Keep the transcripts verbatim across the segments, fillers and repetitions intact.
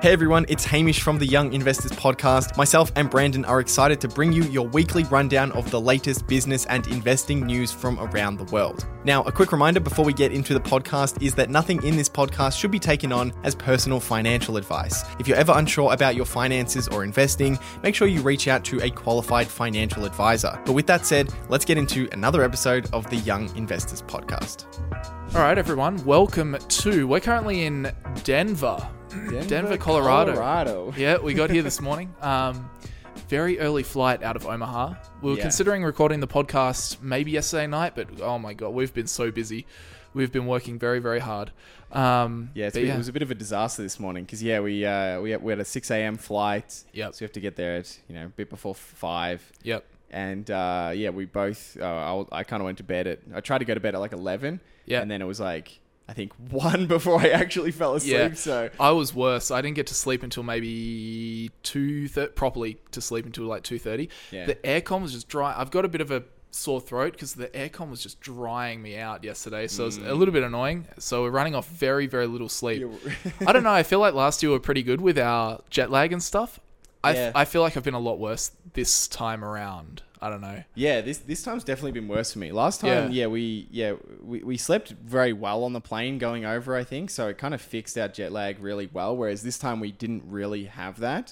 Hey everyone, it's Hamish from the Young Investors Podcast. Myself and Brandon are excited to bring you your weekly rundown of the latest business and investing news from around the world. Now, a quick reminder before we get into the podcast is that nothing in this podcast should be taken on as personal financial advice. If you're ever unsure about your finances or investing, make sure you reach out to a qualified financial advisor. But with that said, let's get into another episode of the Young Investors Podcast. All right, everyone, welcome to, we're currently in Denver. Denver, Denver, Colorado. Colorado. Yeah, we got here this morning. Um, very early flight out of Omaha. We were Yeah. considering recording the podcast maybe yesterday night, but oh my God, we've been so busy. We've been working very, very hard. Um, Yeah, it's but been, yeah. it was a bit of a disaster this morning because yeah, we uh, we had, we had a six a.m. flight. Yep. So we have to get there at you know a bit before five. Yep. And uh, yeah, we both. Uh, I, I kind of went to bed at. I tried to go to bed at like eleven. Yeah. And then it was like I think one before I actually fell asleep. Yeah. So I was worse. I didn't get to sleep until maybe two thirty, properly to sleep until like two thirty. Yeah. The aircon was just dry. I've got a bit of a sore throat because the aircon was just drying me out yesterday. So it was a little bit annoying. So we're running off very, very little sleep. I don't know. I feel like last year we were pretty good with our jet lag and stuff. I, Yeah. f- I feel like I've been a lot worse this time around. I don't know. yeah, this this time's definitely been worse for me. Last time, Yeah. yeah, we yeah we, we slept very well on the plane going over. I think so. It kind of fixed our jet lag really well. Whereas this time we didn't really have that.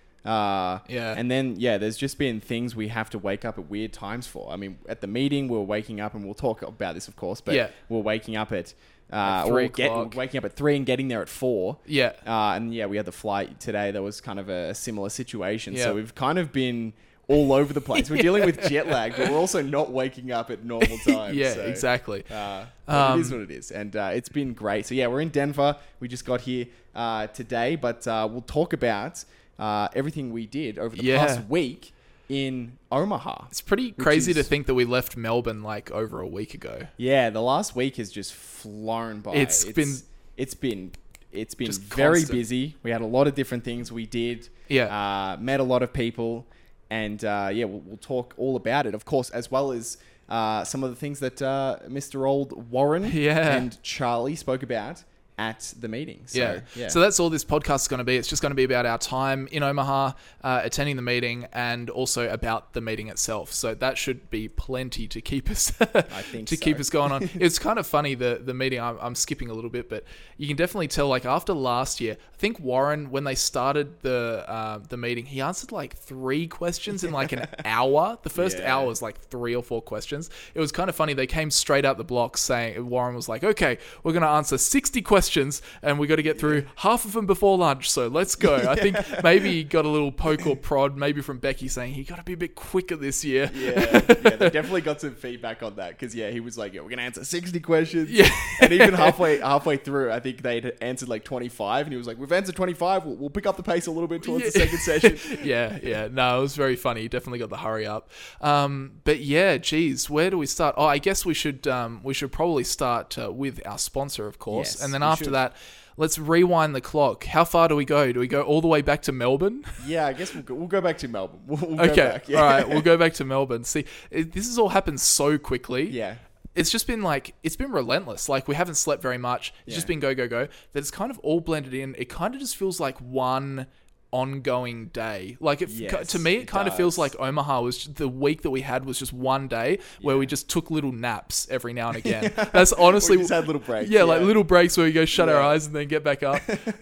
Uh, Yeah. And then, yeah, there's just been things we have to wake up at weird times for. I mean, at the meeting, we were waking up, and we'll talk about this, of course, but Yeah. we're waking up at, uh, At or three get, o'clock. waking up at three and getting there at four. Yeah. Uh, and yeah, we had the flight today. That was kind of a similar situation. Yeah. So we've kind of been all over the place. We're dealing with jet lag, but we're also not waking up at normal times. Yeah, so, exactly. Uh, but Um, it is what it is. And uh, it's been great. So yeah, we're in Denver. We just got here uh, today, but uh, we'll talk about uh, everything we did over the Yeah. past week in Omaha. It's pretty crazy to is- think that we left Melbourne like over a week ago. Yeah, the last week has just flown by. It's been- it's been it's been Just very constant. busy. We had a lot of different things we did. Yeah. uh, met a lot of people, and uh, yeah, we'll, we'll talk all about it, of course, as well as uh, some of the things that uh, Mister Old Warren Yeah. and Charlie spoke about at the meeting. So, yeah. yeah. So that's all this podcast is going to be. It's just going to be about our time in Omaha, uh, attending the meeting, and also about the meeting itself. So that should be plenty to keep us think to so. keep us going on. It's kind of funny the the meeting. I'm, I'm skipping a little bit, but you can definitely tell. Like after last year, I think Warren, when they started the uh, the meeting, he answered like three questions in like an hour. The first Yeah. hour was like three or four questions. It was kind of funny. They came straight out the blocks saying, Warren was like, "Okay, we're going to answer sixty questions." And we got to get through half of them before lunch, so let's go. I think maybe he got a little poke or prod, maybe from Becky saying he got to be a bit quicker this year. Yeah, yeah, they definitely got some feedback on that because yeah, he was like, "Yeah, we're gonna answer sixty questions." Yeah. And even halfway halfway through, I think they'd answered like twenty-five, and he was like, "We've answered twenty-five. We'll, we'll pick up the pace a little bit towards the second session." yeah, yeah. No, it was very funny. He definitely got the hurry up. Um, but yeah, geez, where do we start? Oh, I guess we should um, we should probably start uh, with our sponsor, of course, Yes, and then we after should. that. Let's rewind the clock. How far do we go? Do we go all the way back to Melbourne? Yeah, I guess we'll go, we'll go back to Melbourne. We'll, we'll go Okay, back. Yeah. all right. We'll go back to Melbourne. See, it, this has all happened so quickly. Yeah. It's just been like, it's been relentless. Like we haven't slept very much. It's Yeah. just been go, go, go. That it's kind of all blended in. It kind of just feels like one ongoing day. Like it, Yes, to me, it, it kind of feels does. like Omaha was the week that we had was just one day where we just took little naps every now and again. That's honestly, We just had little breaks, Yeah, like yeah. little breaks where we go shut our Yeah. eyes and then get back up.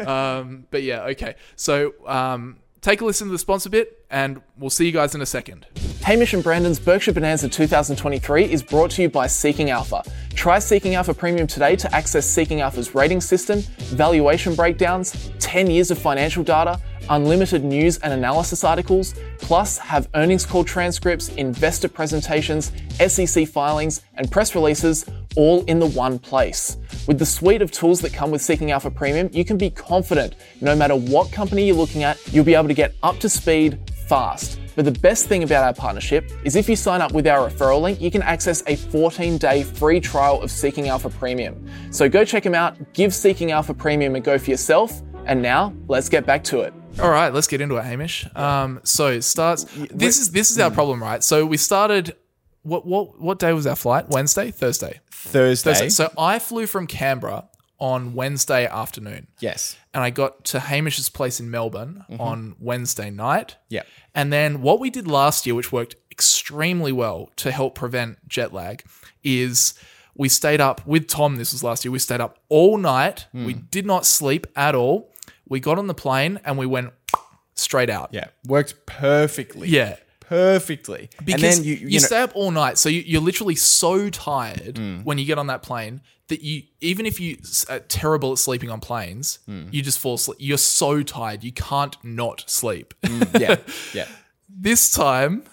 um, but yeah, okay. So um, take a listen to the sponsor bit and we'll see you guys in a second. Hamish and Brandon's Berkshire Bonanza twenty twenty-three is brought to you by Seeking Alpha. Try Seeking Alpha Premium today to access Seeking Alpha's rating system, valuation breakdowns, ten years of financial data, unlimited news and analysis articles, plus have earnings call transcripts, investor presentations, S E C filings, and press releases all in the one place. With the suite of tools that come with Seeking Alpha Premium, you can be confident no matter what company you're looking at, you'll be able to get up to speed fast. But the best thing about our partnership is if you sign up with our referral link, you can access a fourteen day free trial of Seeking Alpha Premium. So go check them out, give Seeking Alpha Premium a go for yourself, and now let's get back to it. All right, let's get into it, Hamish. Um, so it starts. This is this is our problem, right? So we started. What what what day was our flight? Wednesday, Thursday. Thursday. Thursday. So I flew from Canberra on Wednesday afternoon. Yes. And I got to Hamish's place in Melbourne Mm-hmm. on Wednesday night. Yeah. And then what we did last year, which worked extremely well to help prevent jet lag, is we stayed up with Tom. This was last year. We stayed up all night. Hmm. We did not sleep at all. We got on the plane and we went straight out. Yeah. Works perfectly. Yeah. Perfectly. Because and then you, you, you, know, stay up all night, so you, you're literally so tired Hmm. when you get on that plane that you, even if you are terrible at sleeping on planes, Hmm. you just fall asleep. You're so tired, you can't not sleep. yeah. Yeah. This time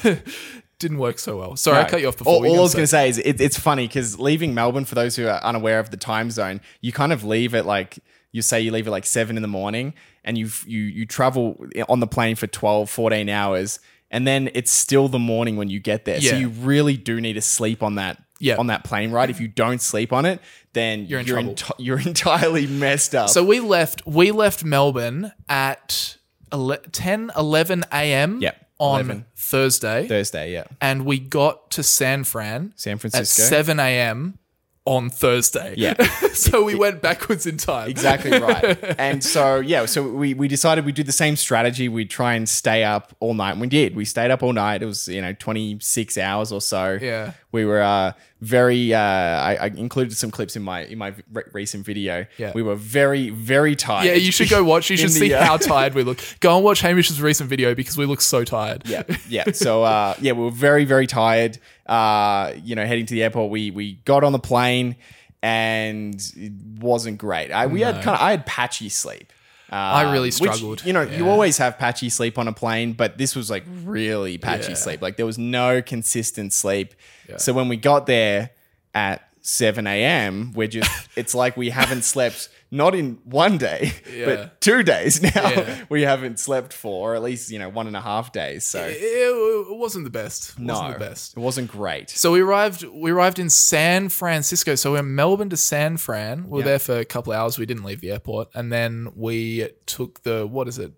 didn't work so well. Sorry, I No. cut you off before. All, What were all you I was gonna going to say is it, it's funny because leaving Melbourne, for those who are unaware of the time zone, you kind of leave at like, you say you leave at like seven in the morning and you you you travel on the plane for twelve, fourteen hours. And then it's still the morning when you get there. Yeah. So you really do need to sleep on that Yeah. on that plane ride. If you don't sleep on it, then You're in you're, trouble. enti- you're entirely messed up. So we left. We left Melbourne at ele- ten, eleven a.m. Yep, on eleven. Thursday, Thursday, yeah. and we got to San Fran, San at Francisco. seven a.m. on Thursday. Yeah. So we went backwards in time. Exactly right. And so, yeah, so we, we decided we'd do the same strategy. We'd try and stay up all night. And we did. We stayed up all night. It was, you know, twenty-six hours or so. Yeah. We were uh, very, uh, I, I included some clips in my in my re- recent video. Yeah. We were very, very tired. Yeah, you should go watch. You In should the, see uh, how tired we look. Go and watch Hamish's recent video because we look so tired. Yeah, yeah. So, uh, yeah, we were very, very tired. Uh, you know, heading to the airport, we we got on the plane, and it wasn't great. I we had kind of I had patchy sleep. Uh, I really which, struggled. you know, you Yeah. always have patchy sleep on a plane, but this was like really patchy Yeah. sleep. Like there was no consistent sleep. So when we got there at seven a.m., we're just it's like we haven't slept not in one day, Yeah. but two days now. Yeah. We haven't slept for, or at least you know one and a half days. So It, it wasn't the best. It no, wasn't the best. it wasn't great. So we arrived. We arrived in San Francisco. So we're Melbourne to San Fran. We were Yeah. there for a couple of hours. We didn't leave the airport, and then we took the what is it,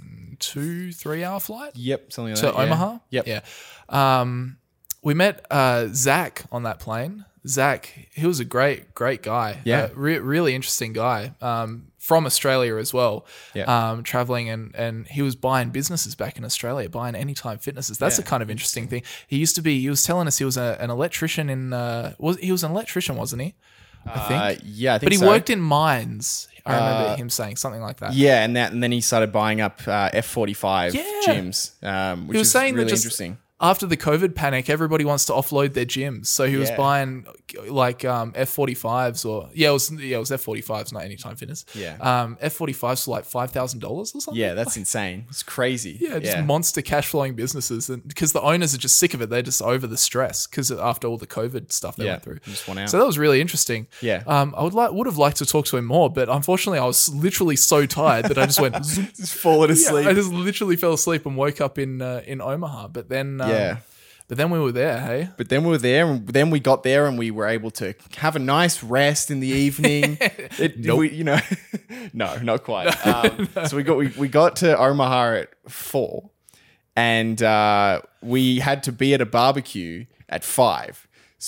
two three hour flight Yep, something like to that. yeah. Omaha. Yep. Yeah. Um, we met uh, Zach on that plane. Zach, he was a great, great guy. Yeah. Uh, re- really interesting guy. Um, from Australia as well. Yeah. Um, traveling and and he was buying businesses back in Australia, buying Anytime Fitnesses. That's Yeah, a kind of interesting thing. He used to be. He was telling us he was a, an electrician in. Uh, was he was an electrician, wasn't he? I think. Uh, yeah, I think but he so. worked in mines. I remember Uh, him saying something like that. Yeah, and that, and then he started buying up uh, F forty-five Yeah. gyms, um, which He was is saying really that just interesting. after the COVID panic, everybody wants to offload their gyms. So he was Yeah. buying like um, F forty-fives or yeah, it was yeah, it was F forty-fives, not Anytime Fitness. Yeah. Um, F forty-fives for like five thousand dollars or something. Yeah, that's insane. It's crazy. Yeah, just monster cash flowing businesses, and because the owners are just sick of it, they're just over the stress because after all the COVID stuff they Yeah, went through, just want out. So that was really interesting. Yeah. um, I would like would have liked to talk to him more, but unfortunately, I was literally so tired that I just went. zoom. just falling Yeah, asleep. I just literally fell asleep and woke up in uh, in Omaha. But then, um, Yeah. but then we were there. Hey, But then we were there, and then we got there, and we were able to have a nice rest in the evening. It, Nope. we, you know, no, not quite. Um, so we got we, we got to Omaha at four, and uh, we had to be at a barbecue at five.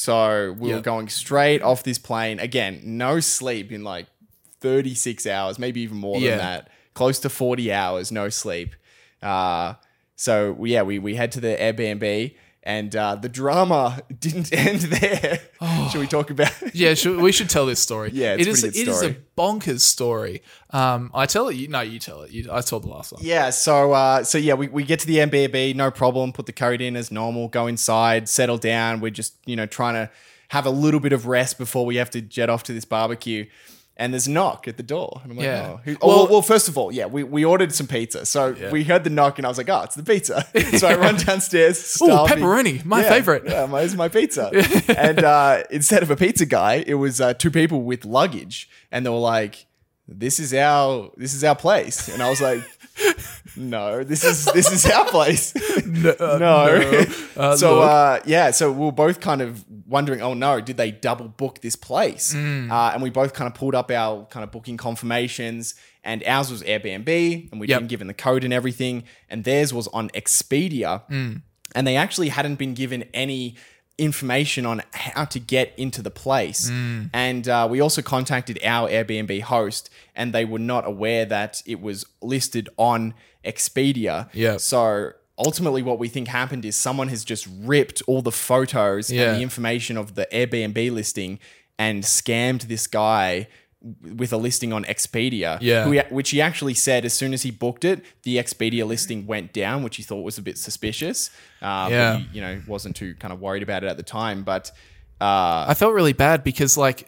So we were Yep. going straight off this plane again. No sleep in like thirty-six hours, maybe even more Yeah. than that. Close to forty hours, no sleep. Uh, so we, yeah, we we head to the Airbnb. And uh, the drama didn't end there. Should we talk about it? yeah, should, we should tell this story. Yeah, it's it a is. pretty It good is a story. bonkers story. Um, I tell it. You, no, you tell it. You, I told the last one. Yeah, so uh, so yeah, we, we get to the Airbnb, no problem, put the code in as normal, go inside, settle down. We're just, you know, trying to have a little bit of rest before we have to jet off to this barbecue. And there's a knock at the door. And I'm like, Yeah. oh, who, oh Well- well, well, first of all, yeah, we, we ordered some pizza. So we heard the knock and I was like, oh, it's the pizza. So I run downstairs. Ooh, starving. pepperoni, my Yeah, favorite. Yeah, my, it's my pizza. And uh, instead of a pizza guy, it was uh, two people with luggage. And they were like, this is our this is our place. And I was like, no, this is this is our place. no. Uh, so look. uh, yeah, so we were both kind of wondering, oh no, did they double book this place? Mm. Uh, and we both kind of pulled up our kind of booking confirmations, and ours was Airbnb, and we'd Yep. been given the code and everything, and theirs was on Expedia, Mm. and they actually hadn't been given any information on how to get into the place. Mm. And uh, we also contacted our Airbnb host, and they were not aware that it was listed on Expedia. Yeah. So ultimately what we think happened is someone has just ripped all the photos Yeah. and the information of the Airbnb listing and scammed this guy with a listing on Expedia, Yeah. who he, which he actually said as soon as he booked it, the Expedia listing went down, which he thought was a bit suspicious. Uh, Yeah. but he, you know, wasn't too kind of worried about it at the time. But uh, I felt really bad because like,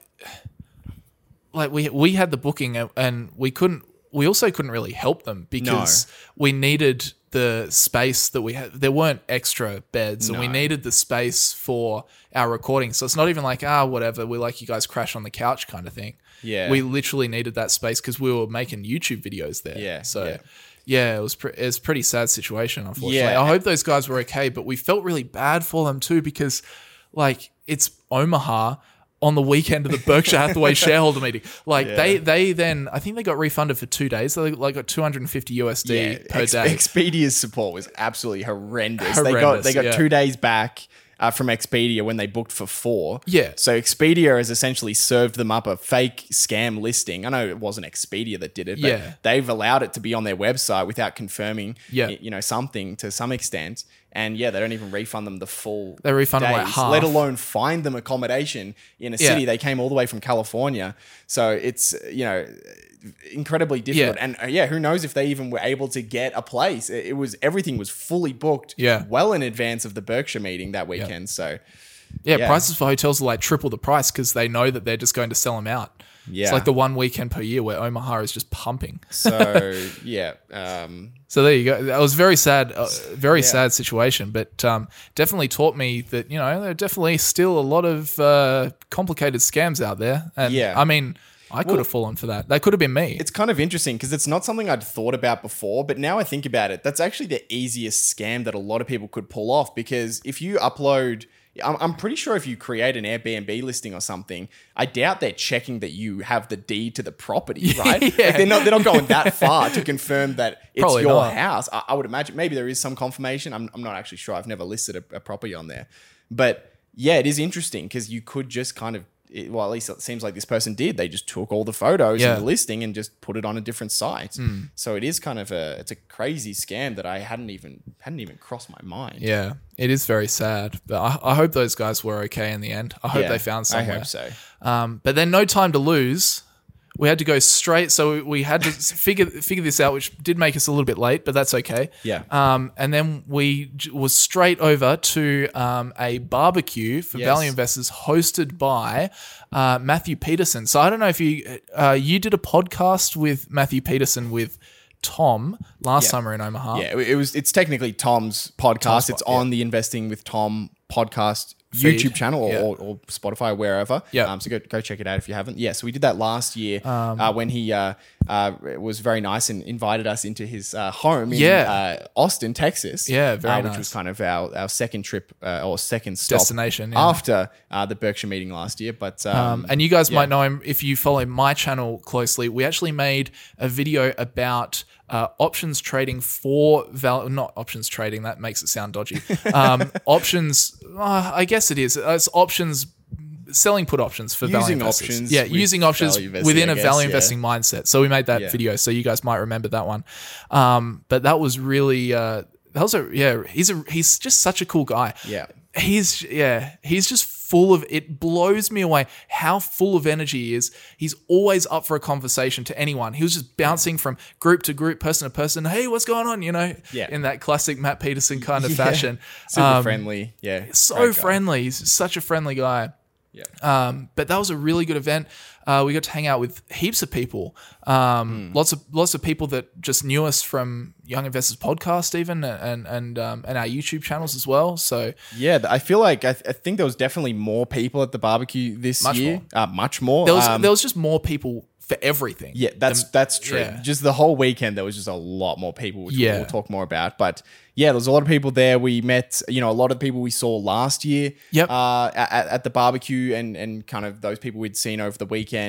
like we we had the booking and we couldn't. We also couldn't really help them because No. we needed the space that we had. There weren't extra beds, and we No. needed the space for our recording. So it's not even like ah whatever. We like you guys crash on the couch kind of thing. Yeah. we literally needed that space because we were making YouTube videos there. Yeah, so. yeah. Yeah, it was pre- it was a pretty sad situation, unfortunately. Yeah. I hope those guys were okay, but we felt really bad for them too because, like, it's Omaha on the weekend of the Berkshire Hathaway shareholder meeting. Like, Yeah. they they then, I think they got refunded for two days. They like got two hundred fifty U S D yeah, per Ex- day. Expedia's support was absolutely horrendous. they got Horrendous, they got yeah. two days back uh, from Expedia when they booked for four. Yeah. So Expedia has essentially served them up a fake scam listing. I know it wasn't Expedia that did it, but Yeah. they've allowed it to be on their website without confirming, Yeah. y- you know, something to some extent. And yeah, they don't even refund them the full They refund them, like, days, half. let alone find them accommodation in a Yeah. city. They came all the way from California. So it's, you know, incredibly difficult. Yeah. And uh, yeah, who knows if they even were able to get a place. It, it was, everything was fully booked Yeah. well in advance of the Berkshire meeting that weekend. So Yeah, Yeah. prices for hotels are like triple the price because they know that they're just going to sell them out. Yeah. It's like the one weekend per year where Omaha is just pumping. So yeah, um, So there you go. That was very sad, uh, very sad situation, but um, definitely taught me that, you know, there are definitely still a lot of uh, complicated scams out there. And Yeah. I mean, I could have fallen for that. That could have been me. it's kind of interesting because it's not something I'd thought about before, but now I think about it, that's actually the easiest scam that a lot of people could pull off, because if you upload, I'm, I'm pretty sure if you create an Airbnb listing or something, I doubt they're checking that you have the deed to the property, right? Yeah. Like they're not they're not going that far to confirm that it's Probably your not. house. I, I would imagine maybe there is some confirmation. I'm, I'm not actually sure. I've never listed a, a property on there, but yeah, it is interesting because you could just kind of, it, well, at least it seems like this person did. They just took all the photos Yeah. and the listing and just put it on a different site. So it is kind of a, it's a crazy scam that I hadn't even hadn't even crossed my mind. Yeah, it is very sad. But I, I hope those guys were okay in the end. I hope Yeah, they found somewhere. I hope so. Um, but then no time to lose. We had to go straight, so we had to figure figure this out, which did make us a little bit late, but that's okay. Yeah. Um, and then we j- was straight over to um, a barbecue for Yes. value investors hosted by uh, Matthew Peterson. So I don't know if you uh, you did a podcast with Matthew Peterson with Tom last Yeah. summer in Omaha. Yeah, it was. It's technically Tom's podcast. Tom's it's pod- on the Investing with Tom podcast Feed. YouTube channel or, Yeah. or, or Spotify, wherever. Yeah. Um, so go go check it out if you haven't. Yeah. So we did that last year uh, when he uh, uh, was very nice and invited us into his uh, home in Yeah. uh, Austin, Texas. Yeah, very uh, which nice. was kind of our, our second trip uh, or second stop Destination, yeah. after uh, the Berkshire meeting last year. But um, Um, and you guys yeah. might know him if you follow my channel closely. We actually made a video about uh, options trading for val- not options trading. That makes it sound dodgy. Um, options, uh, I guess it is. It's options. Selling put options for value Using investors. options yeah, with using options value investing, within I a guess, value yeah. investing mindset. So we made that Yeah. video, so you guys might remember that one. Um, but that was really uh, that was a yeah. He's a he's just such a cool guy. Yeah. He's yeah, he's just full of it blows me away how full of energy he is. He's always up for a conversation to anyone. He was just bouncing from group to group, person to person. Hey, what's going on? You know, Yeah. in that classic Matt Peterson kind of Yeah. fashion. super Um, friendly. Yeah. So great guy. friendly. He's such a friendly guy. Yeah. Um, but that was a really good event. Uh, we got to hang out with heaps of people. Um, Hmm. Lots of lots of people that just knew us from Young Investors Podcast, even and and um, and our YouTube channels as well. So Yeah, th- I feel like I, th- I think there was definitely more people at the barbecue this Much year. Uh, much more. there was Um, there was just more people for everything. yeah, that's than- that's true. yeah. Just the whole weekend, there was just a lot more people, which Yeah. we'll talk more about. But yeah, there was a lot of people there. We met, you know, a lot of people we saw last year. Yep. Uh, at, at the barbecue, and and kind of those people we'd seen over the weekend.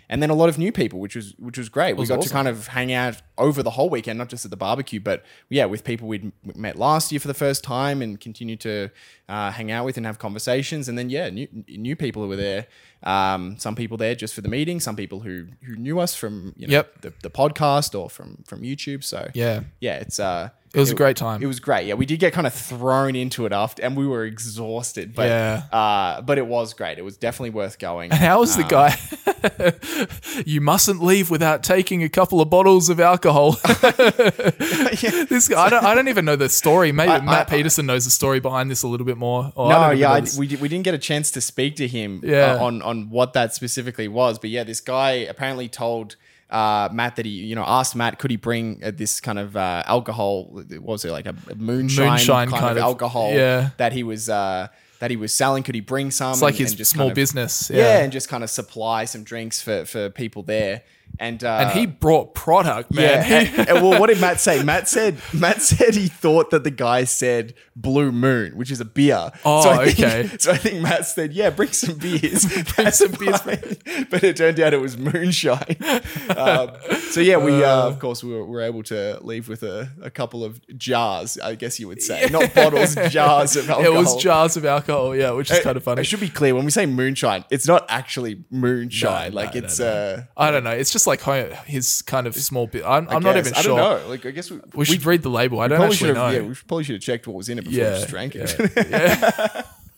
and then a lot of new people, which was which was great. We was got awesome. to kind of hang out over the whole weekend, not just at the barbecue, but yeah, with people we'd met last year for the first time and continue to uh, hang out with and have conversations. And then yeah, new new people who were there. Um, some people there just for the meeting, some people who who knew us from you know Yep. the, the podcast or from from YouTube. So Yeah. yeah, it's uh. It was a great time. It was great. Yeah, we did get kind of thrown into it after, and we were exhausted. But Yeah. uh, but it was great. It was definitely worth going. And how was the guy? You mustn't leave without taking a couple of bottles of alcohol. This guy, I don't, I don't even know the story. Maybe I- Matt I- Peterson knows the story behind this a little bit more. Or I No, don't even yeah, know I, this- we di- we didn't get a chance to speak to him Yeah. uh, on on what that specifically was. But yeah, this guy apparently told uh, Matt that he, you know, asked Matt could he bring uh, this kind of uh, alcohol? What was it like a, a moonshine, Moonshine kind, kind of, of- alcohol yeah. that he was uh, that he was selling? Could he bring some? It's like and- his and just small kind of- business. Yeah. Yeah. and just kind of supply some drinks for for people there. And uh, And he brought product, man. yeah, He- and- and well, what did Matt say? Matt said Matt said he thought that the guy said Blue Moon, which is a beer. Oh, so I think, okay. So I think Matt said, "Yeah, bring some beers." Bring some beers, fine. But it turned out it was moonshine. um, so yeah, we uh, of course we were, were able to leave with a, a couple of jars, I guess you would say, not bottles, jars of it alcohol. was jars of alcohol, yeah, which is kind of funny. I should be clear when we say moonshine, it's not actually moonshine. No, like no, it's no, no. uh, I don't know. It's just like ho- his kind of small bit. I'm, I'm not guess. even I sure. don't know. Like I guess we, We should read the label. I don't probably actually should know. have, yeah, we should- probably should have checked what was in it before we Yeah, just drank it. yeah,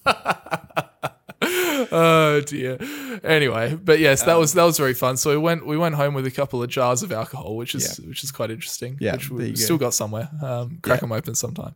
Oh dear. Anyway, but yes, that was that was very fun. So we went we went home with a couple of jars of alcohol, which is which is quite interesting. Yeah, which there we you go. still got somewhere. Um, crack them open sometime.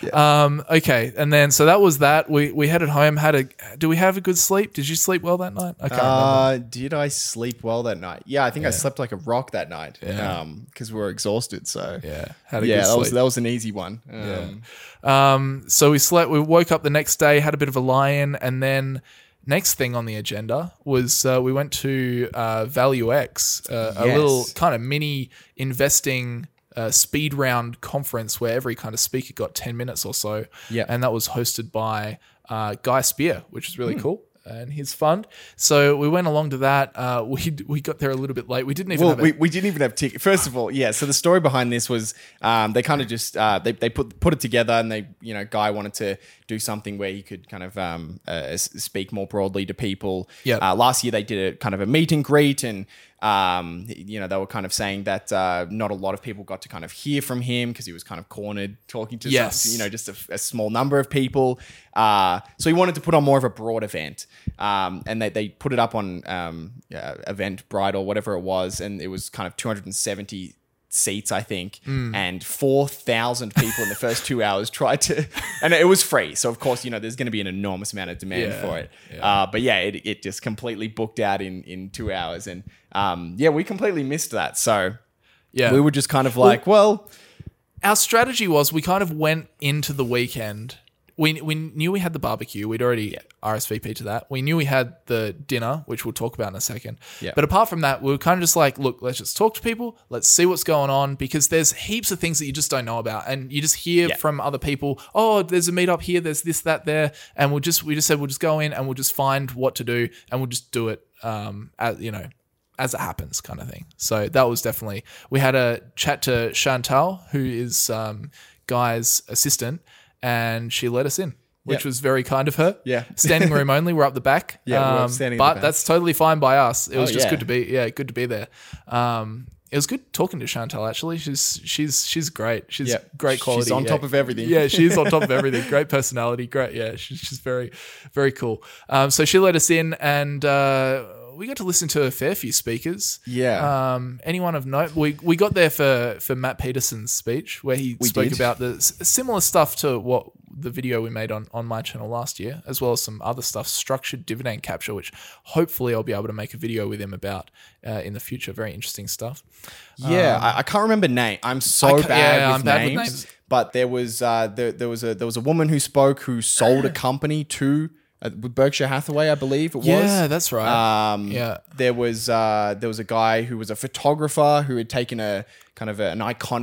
Um, okay, and then so that was that. We we headed home. Had a do we have a good sleep? Did you sleep well that night? I can't remember. Uh, did I sleep well that night? Yeah, I think I slept like a rock that night. Yeah. Um, because we were exhausted. So Yeah, had a yeah, good that sleep. was that was an easy one. Um, Um, so we slept. We woke up the next day, had a bit of a lie-in, and then next thing on the agenda was uh, we went to uh, Value X, uh, a Yes. little kind of mini investing uh, speed round conference where every kind of speaker got ten minutes or so. Yeah. and that was hosted by uh, Guy Spear, which is really cool. And his fund. So we went along to that. Uh, we we got there a little bit late. We didn't even Well, have a, we, we didn't even have tickets. First of all, yeah. So the story behind this was um, they kind of just uh, they they put put it together, and they you know Guy wanted to do something where he could kind of um, uh, s- speak more broadly to people. Yep. Uh, last year they did a kind of a meet and greet, and um, you know they were kind of saying that uh, not a lot of people got to kind of hear from him because he was kind of cornered talking to Yes. some, you know just a, a small number of people. Uh, so he wanted to put on more of a broad event, um, and they they put it up on um, yeah, Eventbrite or whatever it was, and it was kind of two hundred seventy seats, I think, Mm. and four thousand people in the first two hours tried to, and it was free. So of course, you know, there's going to be an enormous amount of demand Yeah, for it. yeah. Uh, but yeah, it, it just completely booked out in, in two hours. And um, yeah, we completely missed that. So yeah. we were just kind of like, well, Our strategy was we kind of went into the weekend. We we knew we had the barbecue. We'd already R S V P'd to that. We knew we had the dinner, which we'll talk about in a second. Yeah. But apart from that, we were kind of just like, look, let's just talk to people. Let's see what's going on, because there's heaps of things that you just don't know about, and you just hear Yeah. from other people. Oh, there's a meetup here. There's this, that, there, and we'll just we just said we'll just go in and we'll just find what to do, and we'll just do it. Um, as you know. As it happens, kind of thing. So that was definitely. We had a chat to Chantal, who is um, Guy's assistant, and she let us in, which Yeah. was very kind of her. Yeah. Standing room only. We're up the back. Yeah, we're Um, standing at but the back. that's totally fine by us. It was Oh, just yeah. good to be. Yeah, good to be there. Um, it was good talking to Chantal. Actually, she's she's she's great. She's Yeah. great She's quality. on yeah. top of everything. Yeah, she's on top of everything. Great personality. Great. Yeah, she's she's very very cool. Um, so she let us in, and uh, we got to listen to a fair few speakers. Yeah. Um, anyone of note? We we got there for for Matt Peterson's speech, where he We spoke did. about the s- similar stuff to what the video we made on, on my channel last year, as well as some other stuff, structured dividend capture, which hopefully I'll be able to make a video with him about uh, in the future. Very interesting stuff. Yeah, I, I can't remember name. I'm so Um, I ca- bad, yeah, with, I'm bad with names, names. But there was uh, there, there was a there was a woman who spoke who sold a company to uh, with Berkshire Hathaway, I believe it was. Yeah, that's right. Um, Yeah. There was uh, there was a guy who was a photographer who had taken a kind of a, an iconic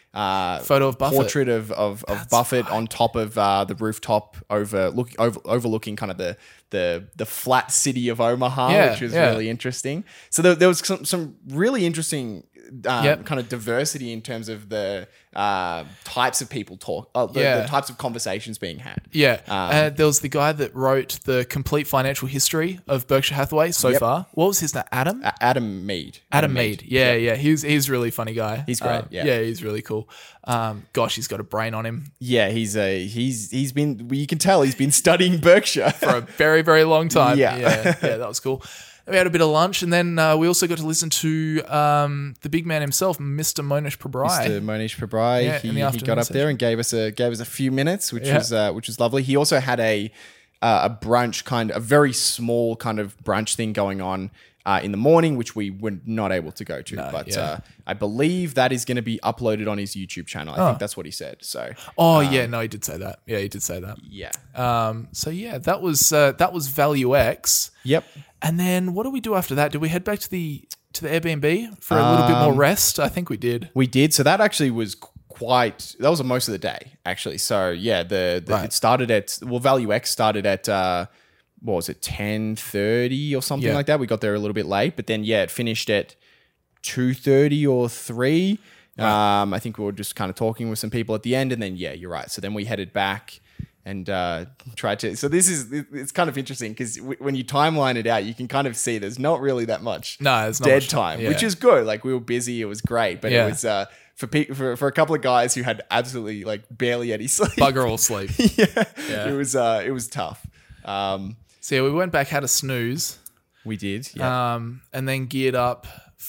uh, Photo of Buffett. portrait of of, of Buffett on top of uh, the rooftop over look over, overlooking kind of the the the flat city of Omaha, Yeah, which was yeah. really interesting. So there, there was some some really interesting um, Yep. kind of diversity in terms of the uh, types of people talk, uh, the, Yeah. the types of conversations being had. Yeah. Um, uh, there was the guy that wrote the complete financial history of Berkshire Hathaway so Yep. far. What was his name? Adam? A- Adam Mead. Adam Mead. Yeah, yeah. He's he's a really funny guy. He's great, Um, yeah. Yeah, he's really cool. Um, gosh, he's got a brain on him Yeah, he's a he's he's been you can tell he's been studying Berkshire. for a very, very long time. Yeah. Yeah, yeah, that was cool. We had a bit of lunch, and then uh, we also got to listen to um, the big man himself, Mister Monish Prabrai. Mister Monish Prabrai, Yeah, he, in the he afternoon got up session. there and gave us a gave us a few minutes, which Yeah. was uh, which was lovely. He also had a uh, a brunch kind, a very small kind of brunch thing going on uh, in the morning, which we were not able to go to. but yeah. uh, I believe that is going to be uploaded on his YouTube channel. I think that's what he said. So Oh yeah, no, he did say that. Yeah, he did say that. yeah, Um, so yeah, that was uh, that was Value X. yep. And then what do we do after that? Did we head back to the to the Airbnb for a little bit more rest? I think we did. We did. So that actually was quite. That was most of the day, actually. So yeah, the, the Right. it started at well, Value X started at uh, what was it, ten thirty or something Yeah. like that. We got there a little bit late, but then yeah, it finished at two thirty or three. Um, I think we were just kind of talking with some people at the end, and then yeah, you're right. So then we headed back. And uh, tried to. So this is it's kind of interesting because w- when you timeline it out, you can kind of see there's not really that much No, there's not dead much- time, yeah. which is good. Like we were busy, it was great, but Yeah. it was uh, for, pe- for for a couple of guys who had absolutely like barely any sleep. Bugger all sleep. yeah, Yeah. it was uh, it was tough. Um, So yeah, we went back, had a snooze, we did, yeah. um, and then geared up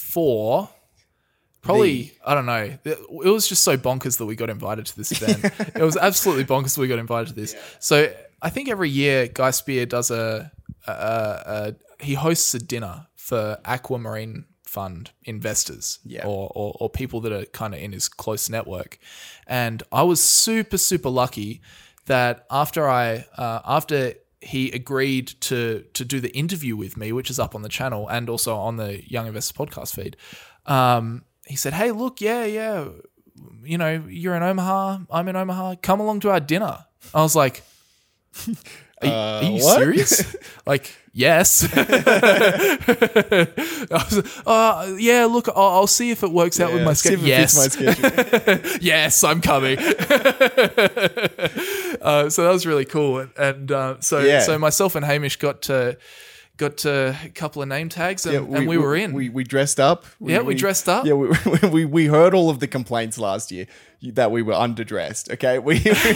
for probably I don't know. It it was just so bonkers that we got invited to this event. It was absolutely bonkers that we got invited to this. So I think every year Guy Spear does a, a, a, a he hosts a dinner for Aquamarine Fund investors Yeah. or, or or people that are kind of in his close network. And I was super super lucky that after I uh, after he agreed to to do the interview with me, which is up on the channel and also on the Young Investors podcast feed. Um, he said, "Hey, look, yeah, yeah, you know, you're in Omaha, I'm in Omaha. Come along to our dinner." I was like, "Are, you- are you what? serious?" Like, yes. I was, uh, yeah, look, I'll, I'll see if it works out with my see schedule. if it fits Yes, my schedule. yes, I'm coming. uh, so that was really cool, and, and uh, so Yeah. so myself and Hamish got to got to a couple of name tags, and, Yeah, and we, were in. We, we dressed up. We, Yeah, we dressed up. Yeah, we, we we heard all of the complaints last year that we were underdressed. Okay, we,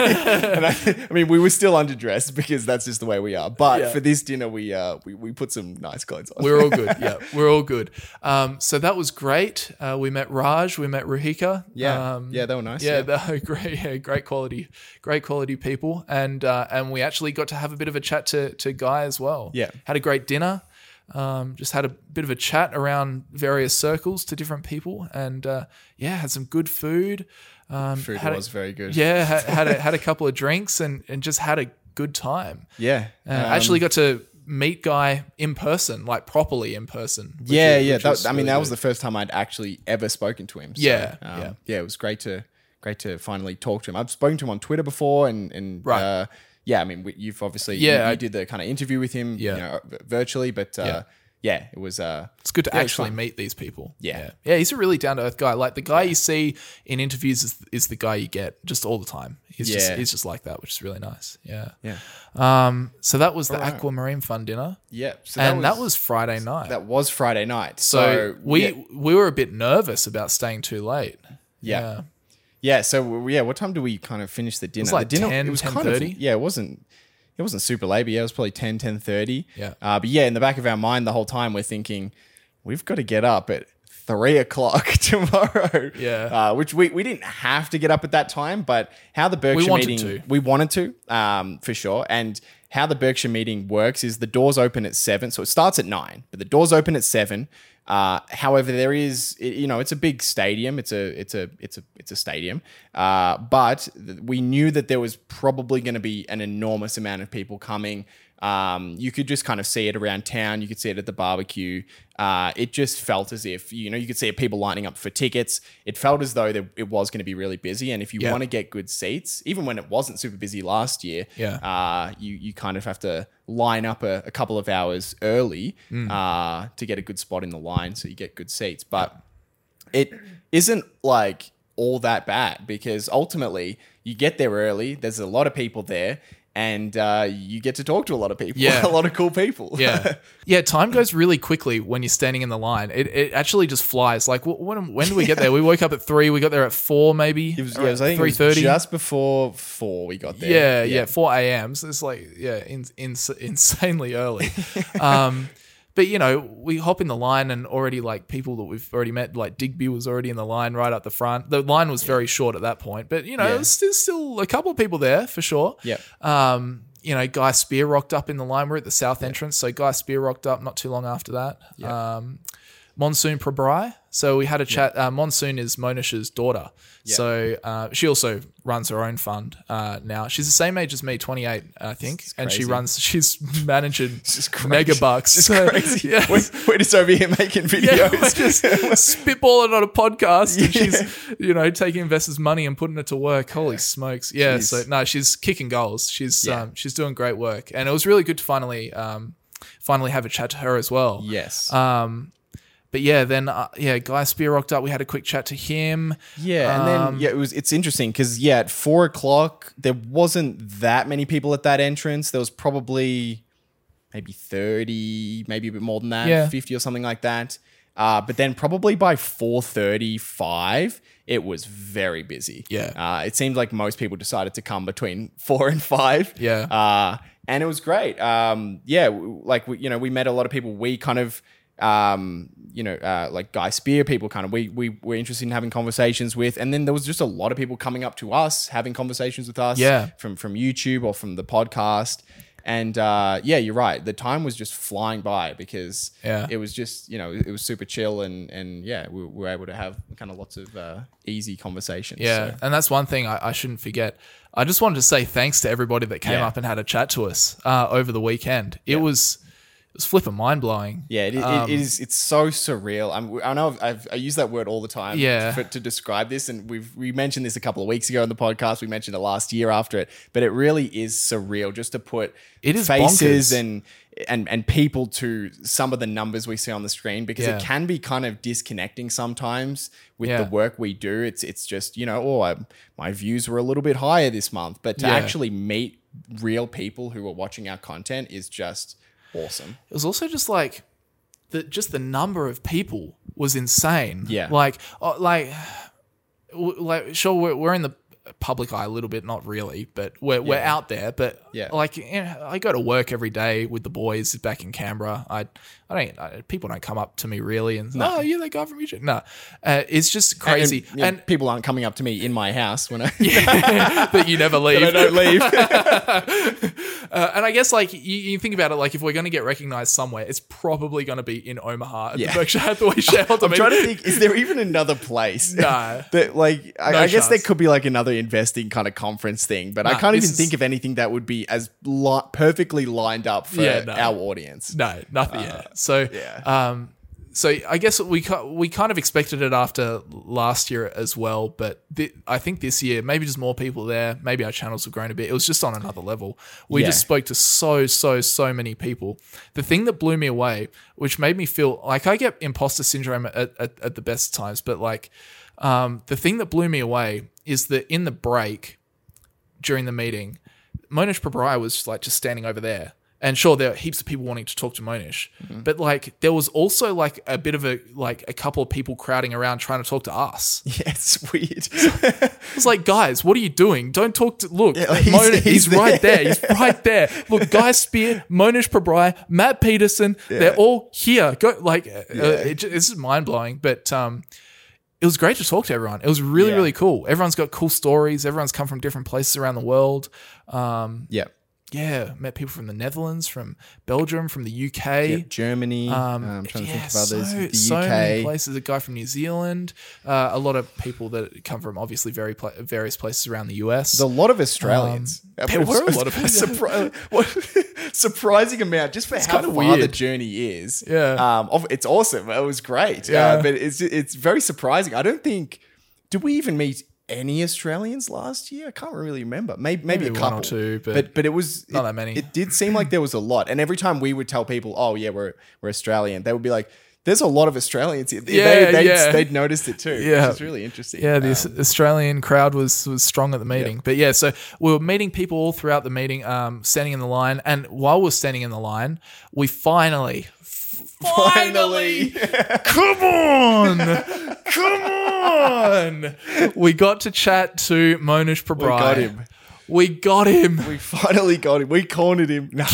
and I, I mean we were still underdressed because that's just the way we are. But Yeah. for this dinner, we uh we, we put some nice clothes on. We're all good. Yeah, we're all good. Um, so that was great. Uh, we met Raj. We met Ruhika. Yeah. Um, Yeah, they were nice, Yeah, yeah. they were great. Yeah, great quality, great quality people. And uh, and we actually got to have a bit of a chat to to Guy as well. Yeah. had a great dinner. Um, just had a bit of a chat around various circles to different people, and uh, yeah, had some good food. Um, Food had a- was very good. Yeah, had, had a had a couple of drinks and and just had a good time. yeah. Uh, Um, actually got to meet Guy in person, like properly in person. which yeah, was- yeah. which That, was I mean, really that was good. the first time I'd actually ever spoken to him. So, Yeah, um, yeah. yeah. It was great to great to finally talk to him. I've spoken to him on Twitter before, and and Right. uh, yeah. I mean, we, you've obviously Yeah, you, you I- did the kind of interview with him, Yeah. you know, v- virtually, but uh, Yeah. yeah. it was. Uh, It's good to yeah, it was actually fun. meet these people. Yeah. yeah, Yeah, he's a really down to earth guy. Like the guy you see in interviews is, is the guy you get just all the time. He's just Yeah. he's just like that, which is really nice. Yeah. Yeah, Um. So that was the Alright. Aquamarine Fun dinner, yeah. So and that was Friday night. that was Friday night. so So, we yeah, we were a bit nervous about staying too late. Yeah. yeah. So we- yeah, what time do we kind of finish the dinner? like the dinner ten, it was kind ten thirty? of yeah. It wasn't. It wasn't super late, but yeah, it was probably ten, ten thirty. Yeah. Uh, but yeah, in the back of our mind the whole time, we're thinking, we've got to get up at three o'clock tomorrow. Yeah. Uh, which we, we didn't have to get up at that time, but how the Berkshire wanted meeting, to. we wanted to, um, for sure. And how the Berkshire meeting works is the doors open at seven. So it starts at nine, but the doors open at seven. Uh, however, there is, it- you know, it's a big stadium. It's a, it's a, it's a, it's a stadium. Uh, but th- we knew that there was probably going to be an enormous amount of people coming Um, you could just kind of see it around town. You could see it at the barbecue. Uh, it just felt as if, you know, you could see people lining up for tickets. It felt as though there, it was going to be really busy. And if you Yeah. want to get good seats, even when it wasn't super busy last year, Yeah. uh, you you kind of have to line up a, a couple of hours early Mm. uh, to get a good spot in the line so you get good seats. But it isn't like all that bad because ultimately you get there early. There's a lot of people there. And uh, you get to talk to a lot of people, Yeah. a lot of cool people. Yeah. Yeah, time goes really quickly when you're standing in the line. It, it actually just flies. Like, wh- when, when did we get there? We woke up at three. We got there at four, maybe. It was, yeah, it was, I think three it was thirty. just before four we got there. Yeah, yeah, four a.m. So it's like, yeah, in, in, insanely early. um, but, you know, we hop in the line and already, like, people that we've already met, like Digby was already in the line right up the front. The line was very short at that point. But, you know, Yeah. there's still, still a couple of people there for sure. Yep. Um, you know, Guy Spear rocked up in the line. We're at the south entrance. So Guy Spear rocked up not too long after that. Um, Monsoon Prabrai. So we had a chat. Uh, Monsoon is Monish's daughter. Yeah. So uh, she also runs her own fund uh, now. She's the same age as me, twenty-eight, I think. It's And she crazy. runs, she's managing is crazy. mega bucks. It's So, crazy. Yeah. We're, we're just over here making Yeah, videos. we're just spitballing on a podcast and Yeah. she's, you know, taking investors' money and putting it to work. Holy smokes. Yeah. Jeez. So no, she's kicking goals. She's Yeah. um, she's doing great work. And it was really good to finally um, finally have a chat to her as well. Yes. Um, but yeah, then uh, yeah, Guy Spear rocked up. We had a quick chat to him. Yeah, and Um, then yeah, it was. It's interesting because yeah, at four o'clock there wasn't that many people at that entrance. There was probably maybe thirty, maybe a bit more than that, Yeah. fifty or something like that. Uh, but then probably by four thirty-five, it was very busy. Yeah. uh, it seemed like most people decided to come between four and five. Yeah. uh, and it was great. Um, yeah, w- like we, you know, we met a lot of people. We kind of. Um, you know, uh, like Guy Spear, people kind of we we were interested in having conversations with, and then there was just a lot of people coming up to us, having conversations with us, Yeah. from from YouTube or from the podcast, and uh, yeah, you're right. The time was just flying by because Yeah. it was just you know it was super chill and and yeah, we, we were able to have kind of lots of uh, easy conversations. Yeah, so. and that's one thing I, I shouldn't forget. I just wanted to say thanks to everybody that came Yeah. up and had a chat to us uh, over the weekend. It was it was flipping mind blowing. Yeah, it, it- Um, it is. It's so surreal. I'm, I know I've, I've, I use that word all the time. Yeah. For, to describe this, and we've we mentioned this a couple of weeks ago on the podcast. We mentioned it last year after it, but it really is surreal just to put It is faces bonkers. and and and people to some of the numbers we see on the screen because Yeah. it can be kind of disconnecting sometimes with Yeah. the work we do. It's it's just you know oh I, my views were a little bit higher this month, but to Yeah. actually meet real people who are watching our content is just awesome. It was also just like the just the number of people was insane. Yeah. like oh, like w- like sure we're, we're in the public eye a little bit, not really, but we're we're Yeah. out there. But Yeah. like you know, I go to work every day with the boys back in Canberra. I I don't I, people don't come up to me really and oh you're that guy from YouTube. No, uh, it's just crazy And, yeah, and. people aren't coming up to me in my house when I, that you never leave. when I don't leave. Uh, and I guess like you, you think about it, like if we're going to get recognized somewhere, it's probably going to be in Omaha at Yeah. the Berkshire Hathaway shareholder I'm meeting. trying to think, is there even another place? Nah. that like I, No I guess there chance. could be like another investing kind of conference thing, but I Nah, can't this even is- think of anything that would be as li- perfectly lined up for Yeah, no. our audience. No, nothing yet. So, yeah. um, so I guess we ki- we kind of expected it after last year as well, but th- I think this year maybe just more people there. Maybe our channels have grown a bit. It was just on another level. We Yeah. just spoke to so so so many people. The thing that blew me away, which made me feel like I get imposter syndrome at at, at the best times, but like um, the thing that blew me away is that in the break during the meeting, Monish Prabrai was like just standing over there. And sure, there are heaps of people wanting to talk to Monish, but like there was also like a bit of a like a couple of people crowding around trying to talk to us. Yeah, it's weird. It's like, guys, what are you doing? Don't talk to look. Yeah, he's- Mon- he's, he's right there. there. He's right there. Look, Guy Spear, Monish Prabrai, Matt Peterson, they're all here. Go like uh, it, ju- this is mind blowing, but um. It was great to talk to everyone. It was really, Yeah. really cool. Everyone's got cool stories. Everyone's come from different places around the world. Um, yeah. yeah, met people from the Netherlands, from Belgium, from the U K. Yeah, Germany. Um, I'm trying yeah, to think of others. so, the U K. so many places. A guy from New Zealand. Uh, a lot of people that come from obviously very pla- various places around the U S. There's a lot of Australians. Um, there were a lot of a surpri- what, surprising amount just for how kinda far weird. the journey is. Yeah. um, of- it's awesome. It was great. Yeah. Uh, but it's it's very surprising. I don't think. Did we even meet any Australians last year? I can't really remember. Maybe maybe, Maybe a one couple or two, but but but it was not it- that many. It did seem like there was a lot. And every time we would tell people, "Oh yeah, we're we're Australian," they would be like, "There's a lot of Australians here." Yeah, they, they'd, yeah. they'd noticed it too. Yeah. Which is really interesting. Yeah, the Um, Australian crowd was was strong at the meeting. But yeah, so we were meeting people all throughout the meeting, um, standing in the line. And while we we're standing in the line, we finally, finally, come on, come on, we got to chat to Monish Prabrai. We got him. We got him. We finally got him. We cornered him. No,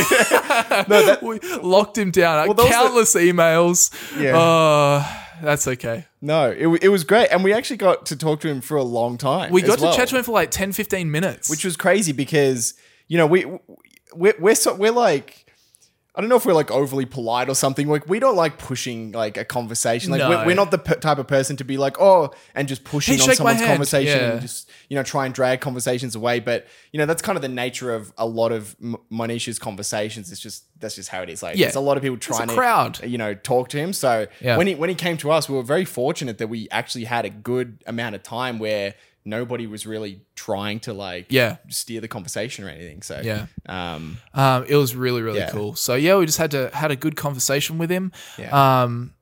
no that, We locked him down. Well, those are- Countless emails. Yeah. Uh, that's okay. no, it, wa- it was great. And we actually got to talk to him for a long time. We as got to well, chat to him for like ten, fifteen minutes. which was crazy because, you know, we, we're, we're, so, we're like, I don't know if we're like overly polite or something. Like we don't like pushing like a conversation. Like No. we're, we're not the p- type of person to be like, oh, and just pushing Hey, on shake my someone's hand. conversation Yeah. and just, you know, try and drag conversations away. But, you know, that's kind of the nature of a lot of M- Monish's conversations. It's just, that's just how it is. Like Yeah. there's a lot of people trying a crowd. to, you know, talk to him. So Yeah. when he, when he came to us, we were very fortunate that we actually had a good amount of time where nobody was really trying to like Yeah. steer the conversation or anything. So Yeah. um, Um, it was really, really Yeah. cool. So yeah, we just had to had a good conversation with him. Yeah. Um,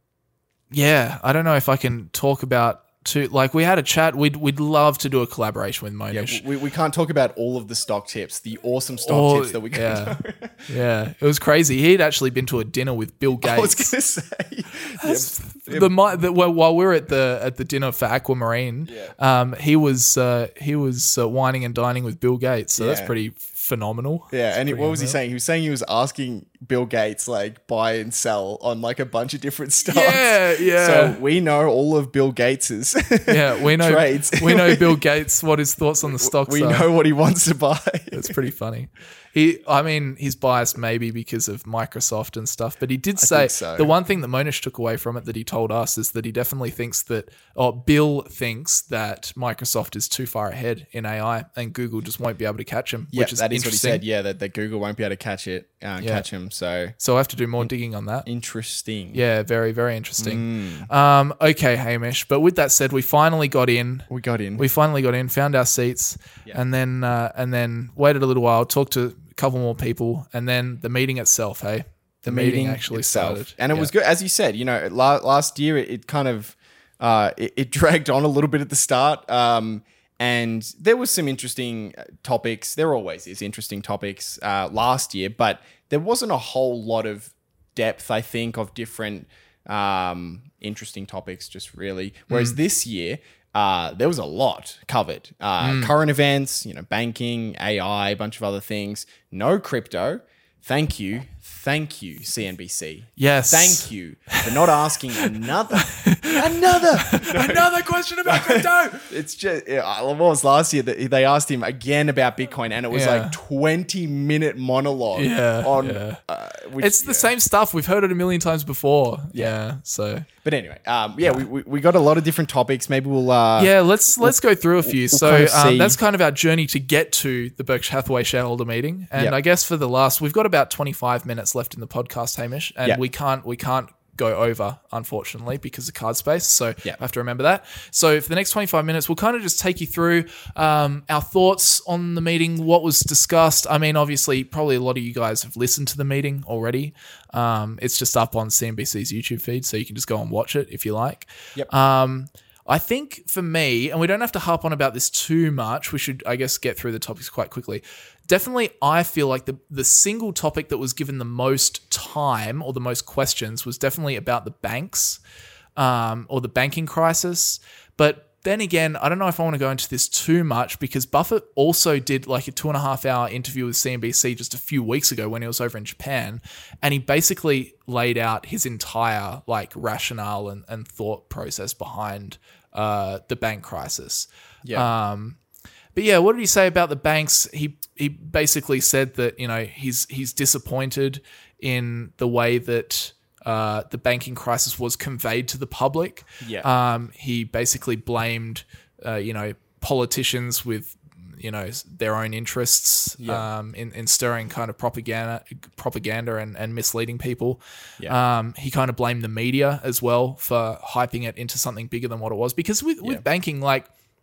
yeah, I don't know if I can talk about too. Like we had a chat. We'd we'd love to do a collaboration with yeah, Monish. we, we can't talk about all of the stock tips, the awesome stock Or- tips that we got. yeah, yeah, it was crazy. He'd actually been to a dinner with Bill I was Gates. gonna say, yeah, The, mi- the while while we were at the at the dinner for Aquamarine, Yeah. um, he was uh, he was uh, whining and dining with Bill Gates. So that's Yeah. pretty phenomenal. yeah. And he- pretty what was he unreal. saying? He was saying he was asking Bill Gates like buy and sell on like a bunch of different stocks. Yeah, yeah. So we know all of Bill Gates's Yeah, we know trades. we know Bill Gates what his thoughts on the stocks we are. know what he wants to buy. It's pretty funny. He, I mean, he's biased maybe because of Microsoft and stuff, but he did say think so. the one thing that Monish took away from it that he told us is that he definitely thinks that, or Bill thinks that Microsoft is too far ahead in A I and Google just won't be able to catch him, Yeah, which is that is what he interesting. said. Yeah, that, that Google won't be able to catch it, uh, Yeah. catch him. So So I have to do more digging on that. interesting. Yeah, very, very interesting. Mm. Um, okay, Hamish. But with that said, we finally got in. we got in. We finally got in, found our seats, Yeah. and then uh, and then waited a little while, talked to a couple more people, and then the meeting itself. Hey, the, meeting, actually started, and it Yeah. was good, as you said. You know, la- last year it, it kind of uh, it, it dragged on a little bit at the start, um, and there was some interesting topics. There always is interesting topics uh, last year, but there wasn't a whole lot of depth. I think of different um, interesting topics, just really. Whereas this year. Uh, there was a lot covered. Uh, Current events, you know, banking, A I, a bunch of other things. No crypto. Thank you. Thank you, C N B C. Yes. Thank you for not asking another, another. Another question about crypto. It's just, yeah, what was last year that they asked him again about Bitcoin and it was Yeah. like twenty minute monologue Yeah, on, yeah. Uh, which, It's the yeah. same stuff. We've heard it a million times before. Yeah. So But anyway, um, yeah, we, we, we got a lot of different topics. Maybe we'll, uh, yeah, let's let's go through a few. we'll So kind of um, see- that's kind of our journey to get to the Berkshire Hathaway shareholder meeting. And Yep. I guess for the last, we've got about twenty-five minutes left in the podcast, Hamish, and Yep. we can't we can't go over, unfortunately, because of card space. So Yep. I have to remember that. So for the next twenty-five minutes, we'll kind of just take you through um, our thoughts on the meeting, what was discussed. I mean, obviously, probably a lot of you guys have listened to the meeting already. Um, it's just up on C N B C's YouTube feed, so you can just go and watch it if you like. Yep. Um, I think for me, and we don't have to harp on about this too much, we should, I guess, get through the topics quite quickly. Definitely, I feel like the, the single topic that was given the most time or the most questions was definitely about the banks um, or the banking crisis. But then again, I don't know if I want to go into this too much because Buffett also did like a two and a half hour interview with C N B C just a few weeks ago when he was over in Japan. And he basically laid out his entire like rationale and, and thought process behind uh, the bank crisis. Yeah. Um, but yeah, what did he say about the banks? He he basically said that, you know, he's he's disappointed in the way that uh, the banking crisis was conveyed to the public. Yeah. Um, he basically blamed, uh, you know, politicians with, you know, their own interests Yeah. um, in, in stirring kind of propaganda, propaganda and, and misleading people. Yeah. Um, he kind of blamed the media as well for hyping it into something bigger than what it was. Because with, Yeah. with banking, like,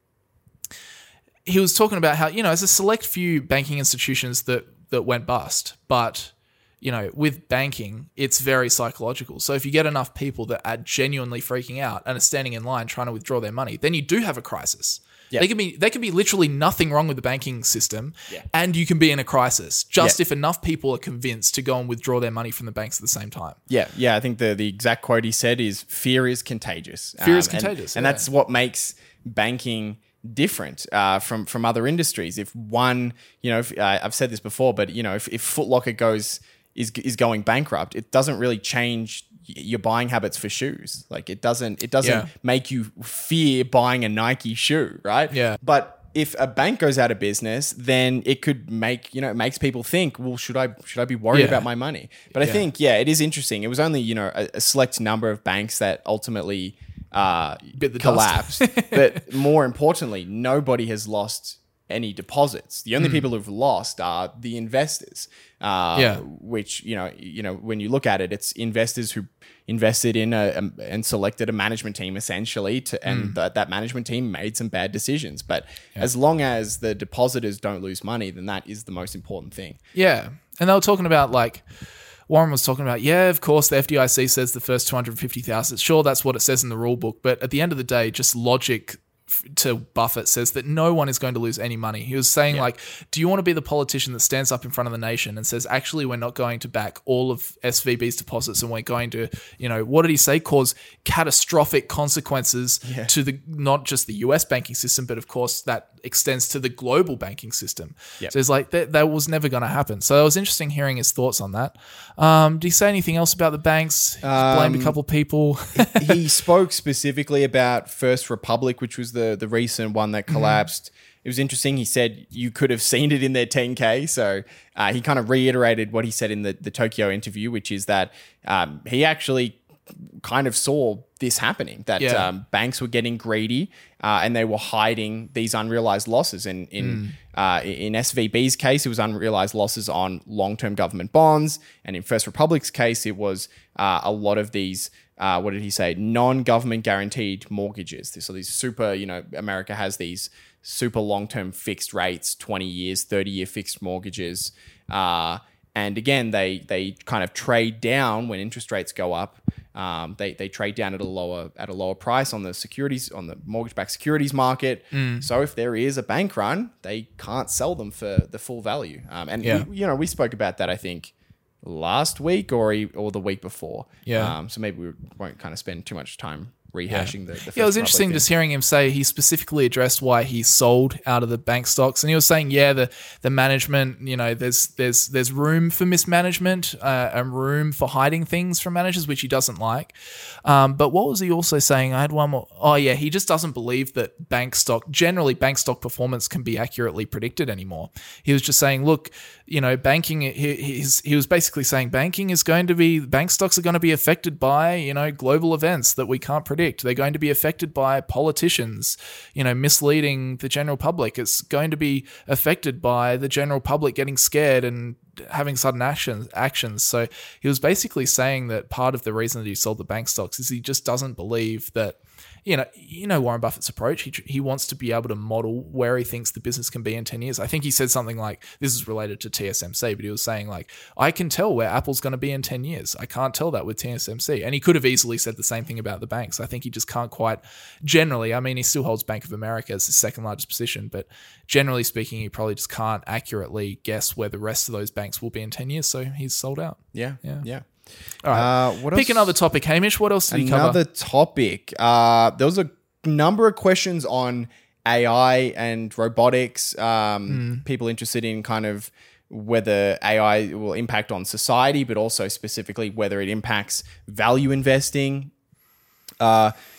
he was talking about how, you know, there's a select few banking institutions that, that went bust, but, you know, with banking, it's very psychological. So if you get enough people that are genuinely freaking out and are standing in line trying to withdraw their money, then you do have a crisis. Yeah. They can be they can be literally nothing wrong with the banking system, Yeah. and you can be in a crisis just Yeah. if enough people are convinced to go and withdraw their money from the banks at the same time. Yeah, yeah. I think the the exact quote he said is "fear is contagious." Fear is Um, and- contagious, and, yeah. that's what makes banking different uh, from from other industries. If one, you know, if, uh, I've said this before, but you know, if, if Foot Locker goes is is going bankrupt, it doesn't really change your buying habits for shoes. Like it doesn't it doesn't Yeah. make you fear buying a Nike shoe, right? Yeah. But if a bank goes out of business, then it could make, you know, it makes people think, well, should I should I be worried Yeah. about my money? But I Yeah. think, yeah, it is interesting. It was only, you know, a, a select number of banks that ultimately uh, Bit the dust. collapsed. But more importantly, nobody has lost any deposits. The only people who've lost are the investors. Uh, Hmm. Yeah. Which, you know, you know, when you look at it, it's investors who invested in a, um, and selected a management team essentially to, and Hmm. that that management team made some bad decisions. But as long as the depositors don't lose money, then that is the most important thing. Yeah. And they were talking about, like, Warren was talking about, yeah, of course, the F D I C says the first two hundred fifty thousand. Sure, that's what it says in the rule book. But at the end of the day, just logic f- to Buffett says that no one is going to lose any money. He was saying, like, do you want to be the politician that stands up in front of the nation and says, actually, we're not going to back all of S V B's deposits and we're going to, you know, what did he say? Cause catastrophic consequences to the, not just the U S banking system, but of course that extends to the global banking system. Yep. So it's like, that, that was never going to happen. So it was interesting hearing his thoughts on that. Um, did he say anything else about the banks? He blamed a couple people. He spoke specifically about First Republic, which was the the recent one that collapsed. It was interesting. He said you could have seen it in their ten K. So uh, he kind of reiterated what he said in the, the Tokyo interview, which is that um, he actually kind of saw this happening, that Yeah. um, banks were getting greedy uh, and they were hiding these unrealized losses. And in uh, in S V B's case, it was unrealized losses on long-term government bonds. And in First Republic's case, it was uh, a lot of these, uh, what did he say, non-government guaranteed mortgages. So these super, you know, America has these super long-term fixed rates, twenty years, thirty-year fixed mortgages. Uh, and again, they they kind of trade down when interest rates go up. Um, they they trade down at a lower at a lower price on the securities on the mortgage-backed securities market. So if there is a bank run, they can't sell them for the full value. Um, and Yeah. we, you know, we spoke about that, I think, last week or e- or the week before. Yeah. Um, so maybe we won't kind of spend too much time rehashing the, the Yeah, it was First interesting Republic just hearing him say he specifically addressed why he sold out of the bank stocks, and he was saying, yeah, the the management, you know, there's there's there's room for mismanagement uh, and room for hiding things from managers, which he doesn't like. Um, but what was he also saying? I had one more. Oh yeah, he just doesn't believe that bank stock, generally bank stock performance, can be accurately predicted anymore. He was just saying, look, you know, banking. He he's, he was basically saying banking is going to be bank stocks are going to be affected by, you know, global events that we can't predict. They're going to be affected by politicians, you know, misleading the general public. It's going to be affected by the general public getting scared and having sudden actions. Actions. So he was basically saying that part of the reason that he sold the bank stocks is he just doesn't believe that. You know, you know Warren Buffett's approach. He he wants to be able to model where he thinks the business can be in ten years. I think he said something like, this is related to T S M C, but he was saying like, I can tell where Apple's going to be in ten years. I can't tell that with T S M C. And he could have easily said the same thing about the banks. I think he just can't quite, generally, I mean, he still holds Bank of America as his second largest position, but generally speaking, he probably just can't accurately guess where the rest of those banks will be in ten years. So he's sold out. Yeah, Yeah. yeah. All right. Uh, what Pick else? another topic, Hamish. What else did he cover? Another topic. Uh, there was a number of questions on A I and robotics. Um, People interested in kind of whether A I will impact on society, but also specifically whether it impacts value investing. Uh,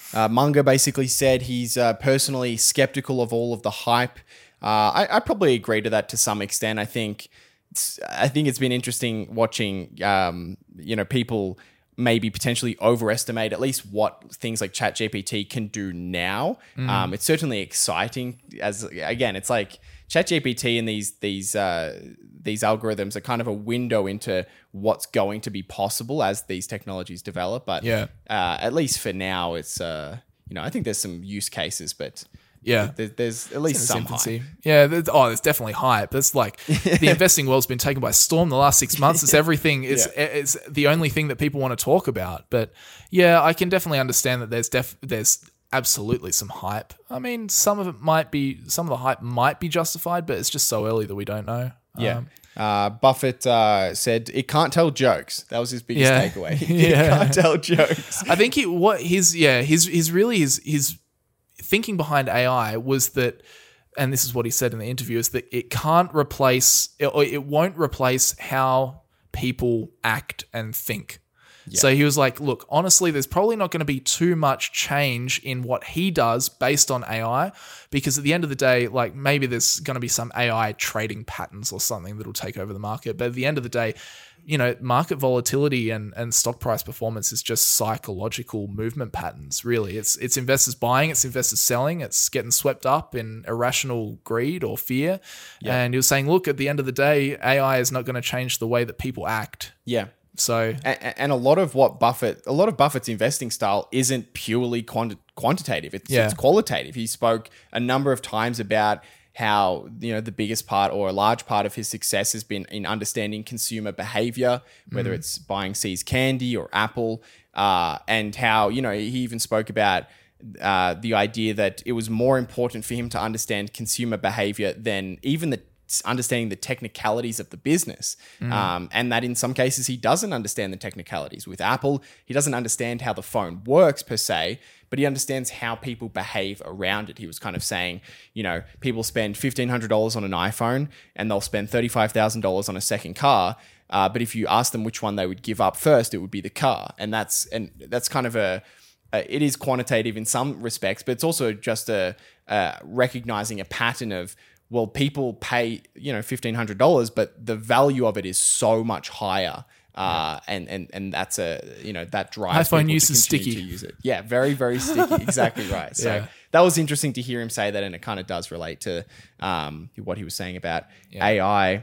Uh, Munger basically said he's uh, personally skeptical of all of the hype. Uh, I, I probably agree to that to some extent. I think it's, I think it's been interesting watching, um, you know, people maybe potentially overestimate at least what things like ChatGPT can do now. Mm. Um, it's certainly exciting. As again, it's like ChatGPT and these these uh, these algorithms are kind of a window into what's going to be possible as these technologies develop. But yeah, uh, at least for now, it's uh, you know I think there's some use cases, but. Yeah, there's, there's at least some infancy. hype. Yeah, there's, oh, there's definitely hype. That's like the investing world's been taken by storm the last six months. It's everything. It's yeah. it's the only thing that people want to talk about. But yeah, I can definitely understand that there's def there's absolutely some hype. I mean, some of it might be some of the hype might be justified, but it's just so early that we don't know. Yeah. Um, uh, Buffett uh, said it can't tell jokes. That was his biggest Yeah. takeaway. Yeah. It can't tell jokes. I think he, what his yeah his his really his his thinking behind A I was that, and this is what he said in the interview, is that it can't replace or it won't replace how people act and think. Yeah. So he was like, look, honestly, there's probably not going to be too much change in what he does based on A I, because at the end of the day, like maybe there's going to be some A I trading patterns or something that'll take over the market. But at the end of the day, you know, market volatility and, and stock price performance is just psychological movement patterns, really. It's it's investors buying, it's investors selling, it's getting swept up in irrational greed or fear. Yeah. And he was saying, look, at the end of the day, A I is not going to change the way that people act. Yeah. So, and, and a lot of what Buffett, a lot of Buffett's investing style isn't purely quanti- quantitative. It's, Yeah. it's qualitative. He spoke a number of times about how, you know, the biggest part or a large part of his success has been in understanding consumer behavior, whether mm. it's buying See's Candy or Apple, uh, and how, you know, he even spoke about uh, the idea that it was more important for him to understand consumer behavior than even the understanding the technicalities of the business. Mm. Um, and that in some cases he doesn't understand the technicalities. With Apple, he doesn't understand how the phone works per se, but he understands how people behave around it. He was kind of saying, you know, people spend fifteen hundred dollars on an iPhone and they'll spend thirty-five thousand dollars on a second car. Uh, but if you ask them which one they would give up first, it would be the car. And that's, and that's kind of a, a it is quantitative in some respects, but it's also just a, a recognizing a pattern of, well, people pay, you know, fifteen hundred dollars, but the value of it is so much higher. Uh, yeah. and, and, and that's a, you know, that drives iPhone people use to is continue sticky. to use it. Yeah, very, very sticky. Exactly right. So Yeah. that was interesting to hear him say that, and it kind of does relate to um, what he was saying about Yeah. A I.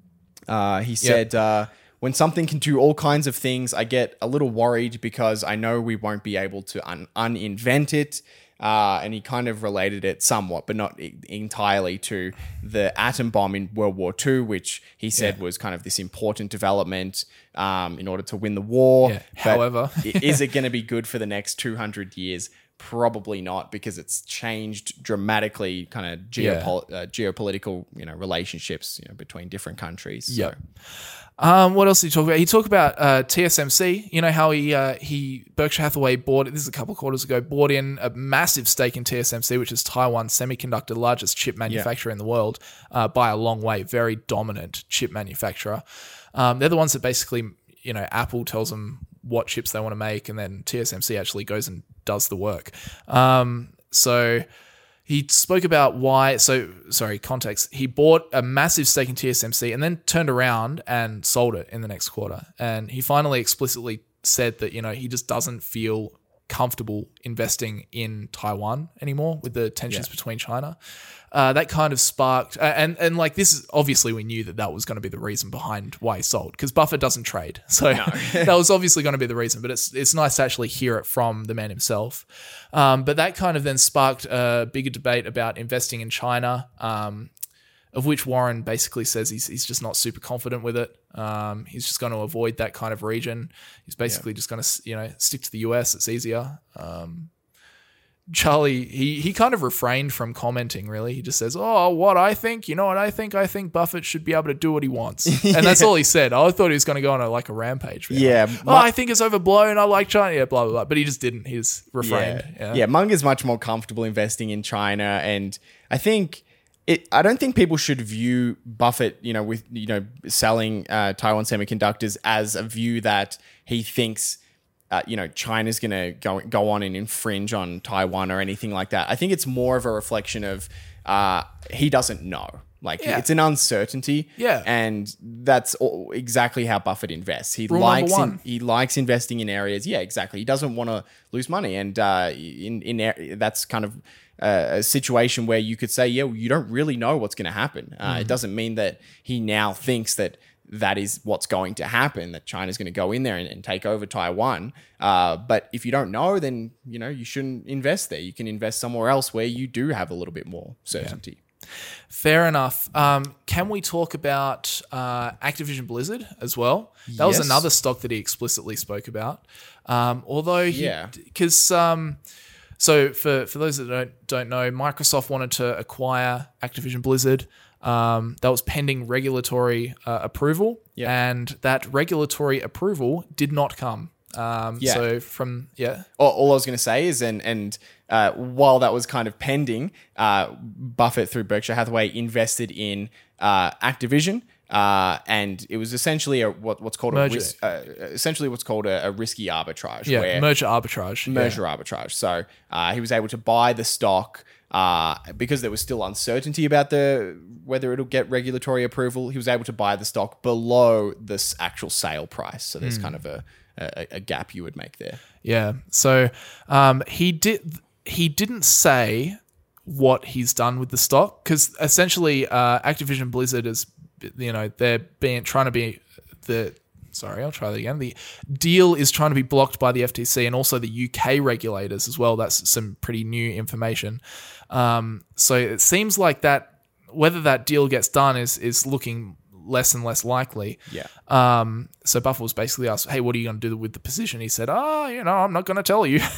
Uh, he said, uh, when something can do all kinds of things, I get a little worried because I know we won't be able to un- uninvent it. Uh, and he kind of related it somewhat, but not e- entirely, to the atom bomb in World War Two, which he said Yeah. was kind of this important development um, in order to win the war. Yeah. But However, i- is it going to be good for the next two hundred years? Probably not, because it's changed dramatically kind of geopol- uh, geopolitical, you know, relationships, you know, between different countries. So. Yeah. Um, what else did he talk about? He talked about uh, T S M C. You know how he uh, he Berkshire Hathaway bought, this is a couple of quarters ago, bought in a massive stake in T S M C, which is Taiwan Semiconductor, the largest chip manufacturer yeah. in the world uh, by a long way, very dominant chip manufacturer. Um, they're the ones that basically, you know, Apple tells them what chips they want to make, and then T S M C actually goes and does the work. Um, so he spoke about why, so, sorry, context. He bought a massive stake in T S M C and then turned around and sold it in the next quarter. And he finally explicitly said that, you know, he just doesn't feel comfortable investing in Taiwan anymore with the tensions yeah. between China. Uh, that kind of sparked, uh, and and like this is obviously we knew that that was going to be the reason behind why he sold, because Buffett doesn't trade, so no. that was obviously going to be the reason. But it's it's nice to actually hear it from the man himself. Um, but that kind of then sparked a bigger debate about investing in China, um, of which Warren basically says he's he's just not super confident with it. Um, he's just going to avoid that kind of region. He's basically yeah. just going to you know stick to the U S. It's easier. Um, Charlie, he he kind of refrained from commenting, really. He just says, oh, what I think, you know what I think? I think Buffett should be able to do what he wants. And yeah. that's all he said. I thought he was going to go on a, like a rampage. Yeah. Like, oh, I think it's overblown. I like China. Yeah, blah, blah, blah. But he just didn't. He just refrained. Yeah. Yeah, yeah Munger's much more comfortable investing in China. And I think... It, I don't think people should view Buffett, you know, with, you know, selling uh, Taiwan Semiconductors as a view that he thinks uh, you know, China's going to go go on and infringe on Taiwan or anything like that. I think it's more of a reflection of uh, he doesn't know. Like Yeah. it's an uncertainty, Yeah. and that's all, exactly how Buffett invests. He Rule likes number in, one. he likes investing in areas. Yeah, exactly. He doesn't want to lose money, and uh, in in ar- that's kind of uh, a situation where you could say, yeah, well, you don't really know what's going to happen. Uh, Mm. It doesn't mean that he now thinks that that is what's going to happen, that China's going to go in there and, and take over Taiwan. Uh, but if you don't know, then you know you shouldn't invest there. You can invest somewhere else where you do have a little bit more certainty. Fair enough. Um, can we talk about uh, Activision Blizzard as well? That was Yes. another stock that he explicitly spoke about. Um, although, he, Yeah. because um, so for for those that don't don't know, Microsoft wanted to acquire Activision Blizzard. Um, that was pending regulatory uh, approval, Yeah. and that regulatory approval did not come. Um, Yeah. So from yeah, all, all I was going to say is, and and uh, while that was kind of pending, uh, Buffett through Berkshire Hathaway invested in uh, Activision, uh, and it was essentially a what, what's called Merger. a ris- uh, essentially what's called a, a risky arbitrage. yeah, where merger arbitrage. merger arbitrage. So uh, he was able to buy the stock uh, because there was still uncertainty about the whether it'll get regulatory approval. He was able to buy the stock below this actual sale price. So there's kind of a, a a gap you would make there. Yeah. So um, he did. He didn't say what he's done with the stock because essentially, uh, Activision Blizzard is, you know, they're being trying to be the. Sorry, I'll try that again. The deal is trying to be blocked by the F T C and also the U K regulators as well. That's some pretty new information. Um, so it seems like that whether that deal gets done is is looking less and less likely. Yeah. Um, so Buffett was basically asked, hey, what are you going to do with the position? He said, oh, you know, I'm not going to tell you.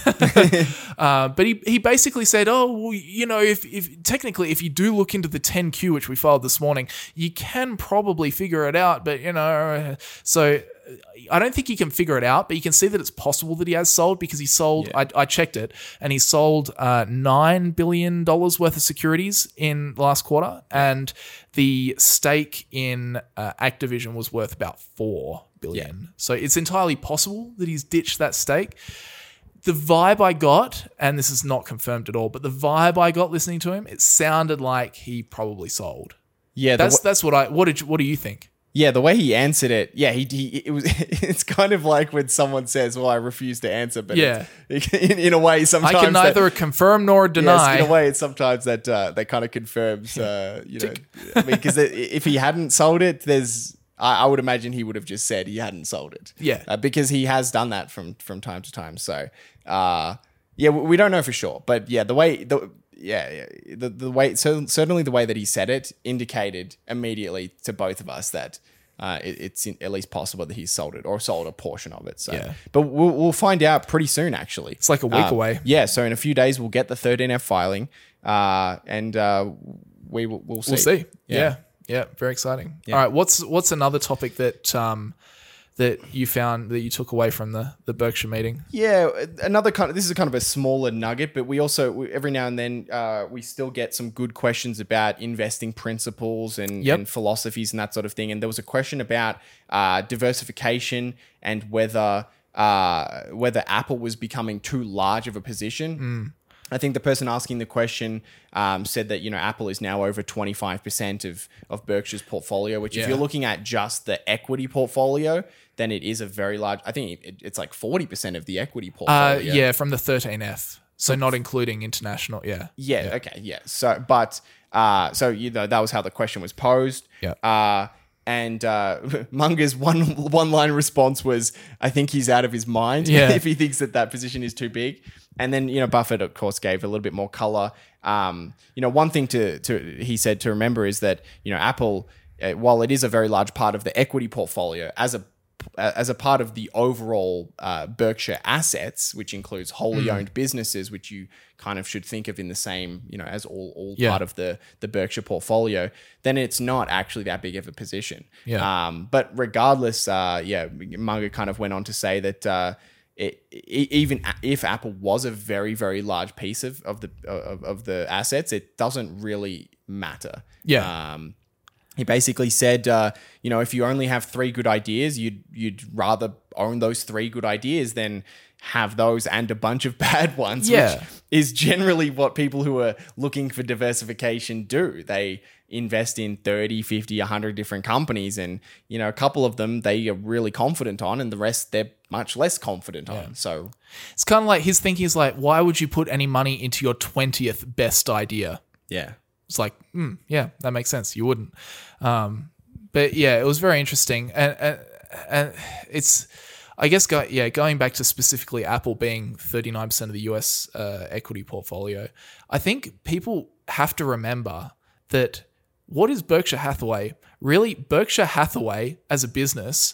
uh, but he, he basically said, oh, well, you know, if, if technically, if you do look into the ten Q, which we filed this morning, you can probably figure it out. But, you know, so I don't think he can figure it out, but you can see that it's possible that he has sold because he sold, Yeah. I, I checked it, and he sold uh, nine billion dollars worth of securities in the last quarter. And the stake in uh, Activision was worth about four billion dollars. So it's entirely possible that he's ditched that stake. The vibe I got, and this is not confirmed at all, but the vibe I got listening to him, it sounded like he probably sold. Yeah. The, That's wa- that's what I. What did you, what do you think? yeah. The way he answered it. Yeah. He, he it was, it's kind of like when someone says, well, I refuse to answer, but Yeah. it's, in, in a way, sometimes I can that- neither confirm nor deny. Yes, in a way, it's sometimes that uh, that kind of confirms, uh, you know, I mean, because if he hadn't sold it, there's, I, I would imagine he would have just said he hadn't sold it. Yeah. uh, because he has done that from from time to time. So, uh, yeah, we we don't know for sure, but yeah, the way the yeah, yeah the the way so certainly the way that he said it indicated immediately to both of us that. Uh, it, it's in, at least possible that he's sold it or sold a portion of it. So, Yeah. but we'll, we'll find out pretty soon. Actually, It's like a week Uh, away. Yeah, so in a few days we'll get the thirteen F filing, uh, and uh, we will we'll see. We'll see. Yeah. yeah, very exciting. All right, what's what's another topic that um that you found that you took away from the the Berkshire meeting? Yeah, another kind of this is kind of a smaller nugget, but we also we, every now and then uh, we still get some good questions about investing principles and, Yep. and philosophies and that sort of thing. And there was a question about uh, diversification and whether uh, whether Apple was becoming too large of a position. I think the person asking the question um, said that, you know, Apple is now over twenty-five percent of, of Berkshire's portfolio, which Yeah. if you're looking at just the equity portfolio, then it is a very large, I think it, it's like forty percent of the equity Uh, portfolio. yeah, from the thirteen F. So not including international. Yeah. Yeah, okay, yeah. So, but, uh, so, you know, that was how the question was posed. Yeah. Uh, and uh, Munger's one one line response was, "I think he's out of his mind Yeah. if he thinks that that position is too big." And then you know Buffett, of course, gave a little bit more color. Um, you know, one thing to to he said to remember is that you know Apple, uh, while it is a very large part of the equity portfolio, as a as a part of the overall uh, Berkshire assets, which includes wholly Mm. owned businesses, which you kind of should think of in the same, you know, as all, all Yeah. part of the, the Berkshire portfolio, then it's not actually that big of a position. Yeah. Um, but regardless, uh, yeah, Munger kind of went on to say that uh, it, e- even if Apple was a very, very large piece of, of the of, of the assets, it doesn't really matter. Yeah. Um, he basically said, uh, you know, if you only have three good ideas, you'd you'd rather own those three good ideas than have those and a bunch of bad ones, Yeah. which is generally what people who are looking for diversification do. They invest in thirty, fifty, one hundred different companies, and, you know, a couple of them they are really confident on, and the rest they're much less confident on. So It's kind of like his thinking is like, why would you put any money into your twentieth best idea? yeah. It's like, hmm, yeah, that makes sense. You wouldn't. Um, but yeah, it was very interesting. And, and, and it's, I guess, go, yeah, going back to specifically Apple being thirty-nine percent of the U S uh, equity portfolio, I think people have to remember that what is Berkshire Hathaway? Really, Berkshire Hathaway as a business,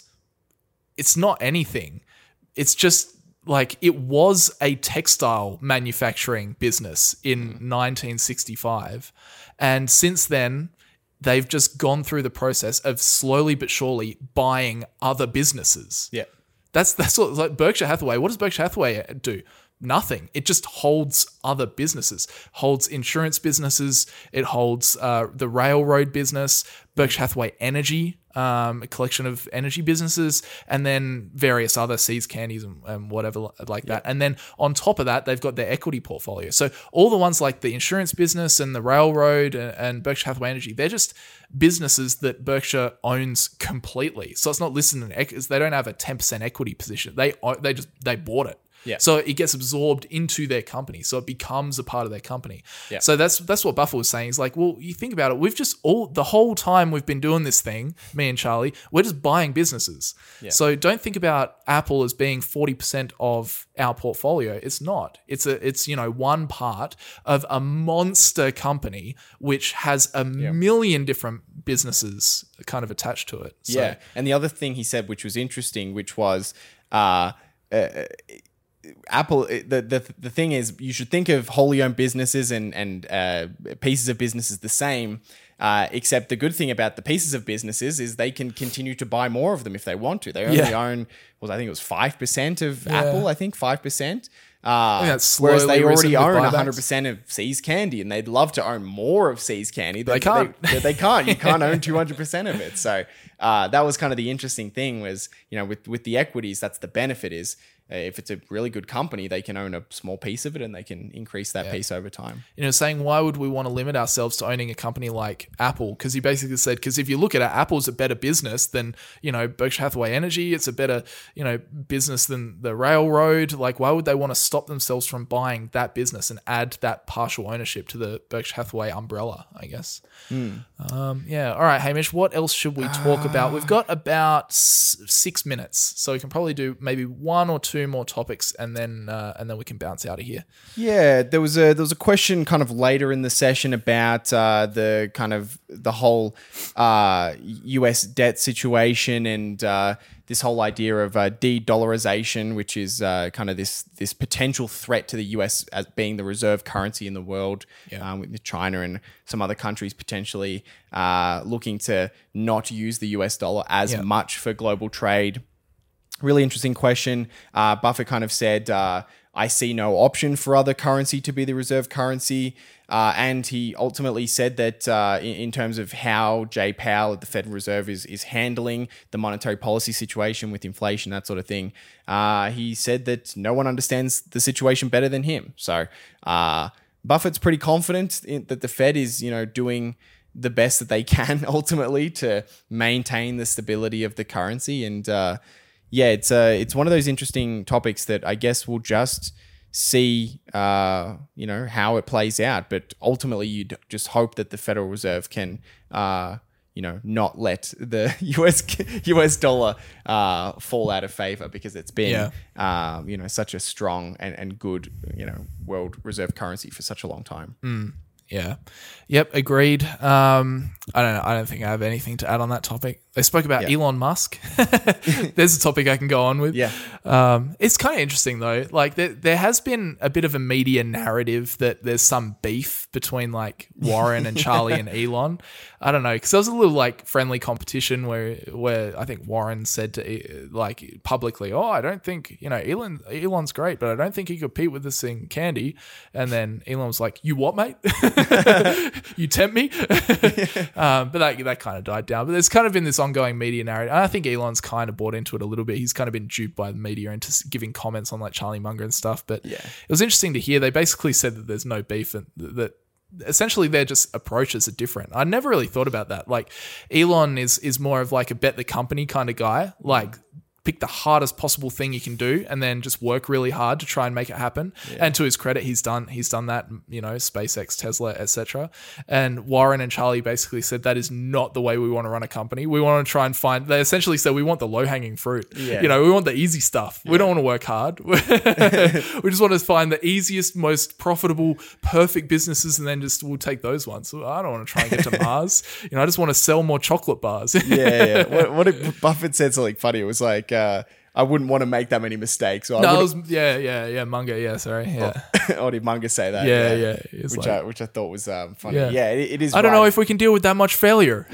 it's not anything. It's just like it was a textile manufacturing business in nineteen sixty-five. And since then, they've just gone through the process of slowly but surely buying other businesses. Yeah. That's that's what like Berkshire Hathaway. What does Berkshire Hathaway do? Nothing. It just holds other businesses, holds insurance businesses. It holds uh, the railroad business, Berkshire Hathaway Energy, um, a collection of energy businesses, and then various other See's Candies and, and whatever like that. And then on top of that, they've got their equity portfolio. So all the ones like the insurance business and the railroad and, and Berkshire Hathaway Energy, they're just businesses that Berkshire owns completely. So it's not listed in equities. They don't have a ten percent equity position. They they just they bought it. Yeah. So it gets absorbed into their company. So it becomes a part of their company. Yeah. So that's that's what Buffett was saying. He's like, well, you think about it. We've just all the whole time we've been doing this thing, me and Charlie, we're just buying businesses. Yeah. So don't think about Apple as being forty percent of our portfolio. It's not. It's a it's, you know, one part of a monster company which has a million different businesses kind of attached to it. So, Yeah. And the other thing he said, which was interesting, which was uh, uh, Apple, the, the the thing is, you should think of wholly owned businesses and, and uh, pieces of businesses the same, uh, except the good thing about the pieces of businesses is they can continue to buy more of them if they want to. They only Yeah. own, well, I think it was five percent of Yeah. Apple, I think five percent. Uh, think that's whereas slowly they risen already with own buybacks. one hundred percent of See's Candy, and they'd love to own more of See's Candy. They can't. They, they can't. You can't own two hundred percent of it. So uh, that was kind of the interesting thing was, you know, with, with the equities, that's the benefit is uh, if it's a really good company, they can own a small piece of it and they can increase that piece over time. you know, saying why would we want to limit ourselves to owning a company like Apple? Because he basically said, because if you look at it, Apple's a better business than, you know, Berkshire Hathaway Energy. It's a better, you know, business than the railroad. Like, why would they want to stop themselves from buying that business and add that partial ownership to the Berkshire Hathaway umbrella, I guess? Um, yeah. All right, Hamish, what else should we talk about? We've got about s- six minutes, so we can probably do maybe one or two more topics, and then uh, and then we can bounce out of here. Yeah, there was a there was a question kind of later in the session about uh, the kind of the whole uh, U S debt situation and uh, this whole idea of uh, de-dollarization, which is uh, kind of this this potential threat to the U S as being the reserve currency in the world, Yeah. um, with China and some other countries potentially uh, looking to not use the U S dollar as Yeah. much for global trade. Really interesting question. Uh, Buffett kind of said, uh, I see no option for other currency to be the reserve currency. Uh, and he ultimately said that uh, in, in terms of how Jay Powell at the Federal Reserve is, is handling the monetary policy situation with inflation, that sort of thing, uh, he said that no one understands the situation better than him. So uh, Buffett's pretty confident in, that the Fed is, you know, doing the best that they can ultimately to maintain the stability of the currency. And uh, yeah, it's uh, it's one of those interesting topics that I guess we'll just see, uh, you know, how it plays out. But ultimately, you just hope that the Federal Reserve can, uh, you know, not let the U S U S dollar uh, fall out of favor because it's been, Yeah. um, you know, such a strong and, and good, you know, world reserve currency for such a long time. Yeah. Yep. Agreed. Um, I don't know. I don't think I have anything to add on that topic. They spoke about Yeah. Elon Musk. There's a topic I can go on with. Yeah. Um, it's kind of interesting though. Like there, there has been a bit of a media narrative that there's some beef between like Warren and Charlie and Elon. I don't know, because there was a little like friendly competition where where I think Warren said to like publicly, "Oh, I don't think you know Elon Elon's great, but I don't think he could compete with this thing Candy." And then Elon was like, "You what, mate? You tempt me?" um, but that that kind of died down. But there's kind of been this ongoing media narrative. And I think Elon's kind of bought into it a little bit. He's kind of been duped by the media into s- giving comments on like Charlie Munger and stuff. But Yeah. it was interesting to hear. They basically said that there's no beef and th- that essentially their just approaches are different. I never really thought about that. Like Elon is is more of like a bet the company kind of guy. Like pick the hardest possible thing you can do and then just work really hard to try and make it happen. Yeah. And to his credit, he's done he's done that, you know, SpaceX, Tesla, et cetera. And Warren and Charlie basically said that is not the way we want to run a company. We want to try and find, they essentially said we want the low-hanging fruit. Yeah. You know, we want the easy stuff. Yeah. We don't want to work hard. We just want to find the easiest, most profitable, perfect businesses and then just we'll take those ones. So I don't want to try and get to Mars. You know, I just want to sell more chocolate bars. yeah, yeah. What, what it, Buffett said something funny. It was like, uh, I wouldn't want to make that many mistakes. Or I no, it was, yeah, yeah, yeah, Munger, yeah, sorry, yeah. Or did Munger say that? Yeah, yeah. yeah. Which, like, I, which I thought was um, funny. Yeah, yeah it, it is. I don't right. know if we can deal with that much failure.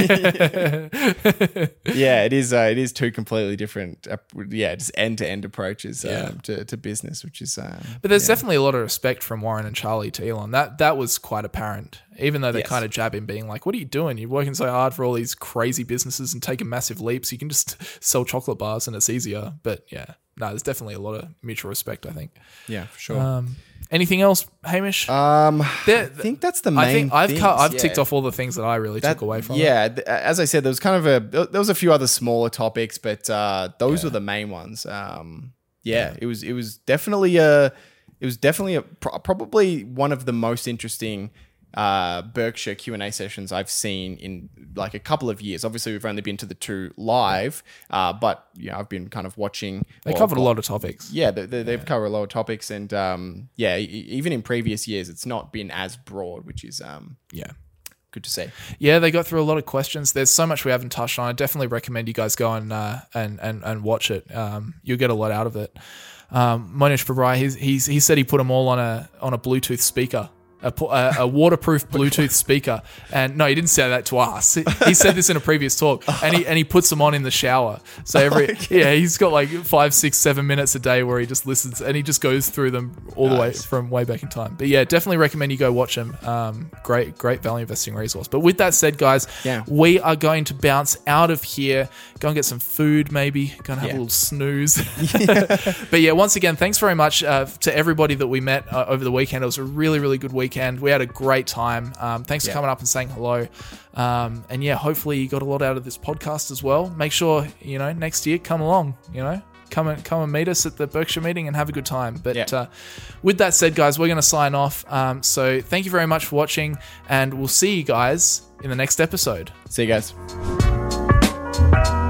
yeah, it is. Uh, it is two completely different. Uh, yeah, just end to end approaches um, Yeah. to, to business, which is. Um, But there's yeah. definitely a lot of respect from Warren and Charlie to Elon. That that was quite apparent. Even though they Yes. kind of jab him, being like, "What are you doing? You're working so hard for all these crazy businesses and taking massive leaps. You can just sell chocolate bars and it's easier." But yeah, no, there's definitely a lot of mutual respect, I think. Yeah, for sure. Um, anything else, Hamish? Um, There- I think that's the main. I think I've things, cut, I've yeah. ticked off all the things that I really That- took away from it. yeah, th- as I said, there was kind of a there was a few other smaller topics, but uh, those were the main ones. Um, yeah, it was it was definitely a it was definitely a pro- probably one of the most interesting uh, Berkshire Q and A sessions I've seen in like a couple of years. Obviously, we've only been to the two live, uh, but you know, I've been kind of watching. They or- covered a lot of topics. Yeah, they, they, they've covered a lot of topics, and um, yeah, e- even in previous years, it's not been as broad, which is um, Yeah. good to see. Yeah, they got through a lot of questions. There's so much we haven't touched on. I definitely recommend you guys go and uh, and, and and watch it. Um, you'll get a lot out of it. Um, Monish Babrai, he's, he's he said he put them all on a on a Bluetooth speaker. A, a, a waterproof Bluetooth speaker, and no, he didn't say that to us. He, he said this in a previous talk, and he and he puts them on in the shower. So every okay. yeah, he's got like five, six, seven minutes a day where he just listens and he just goes through them all nice. the way from way back in time. But yeah, definitely recommend you go watch them. Um, great, great value investing resource. But with that said, guys, yeah. we are going to bounce out of here. Go and get some food, maybe. Go and have yeah. a little snooze. Yeah. But yeah, once again, thanks very much uh, to everybody that we met uh, over the weekend. It was a really, really good weekend. We had a great time. Um, thanks for yeah. coming up and saying hello. Um, and yeah, hopefully you got a lot out of this podcast as well. Make sure, you know, next year, come along, you know, come and come and meet us at the Berkshire meeting and have a good time. But yeah. uh, with that said, guys, we're going to sign off. Um, so thank you very much for watching, and we'll see you guys in the next episode. See you guys.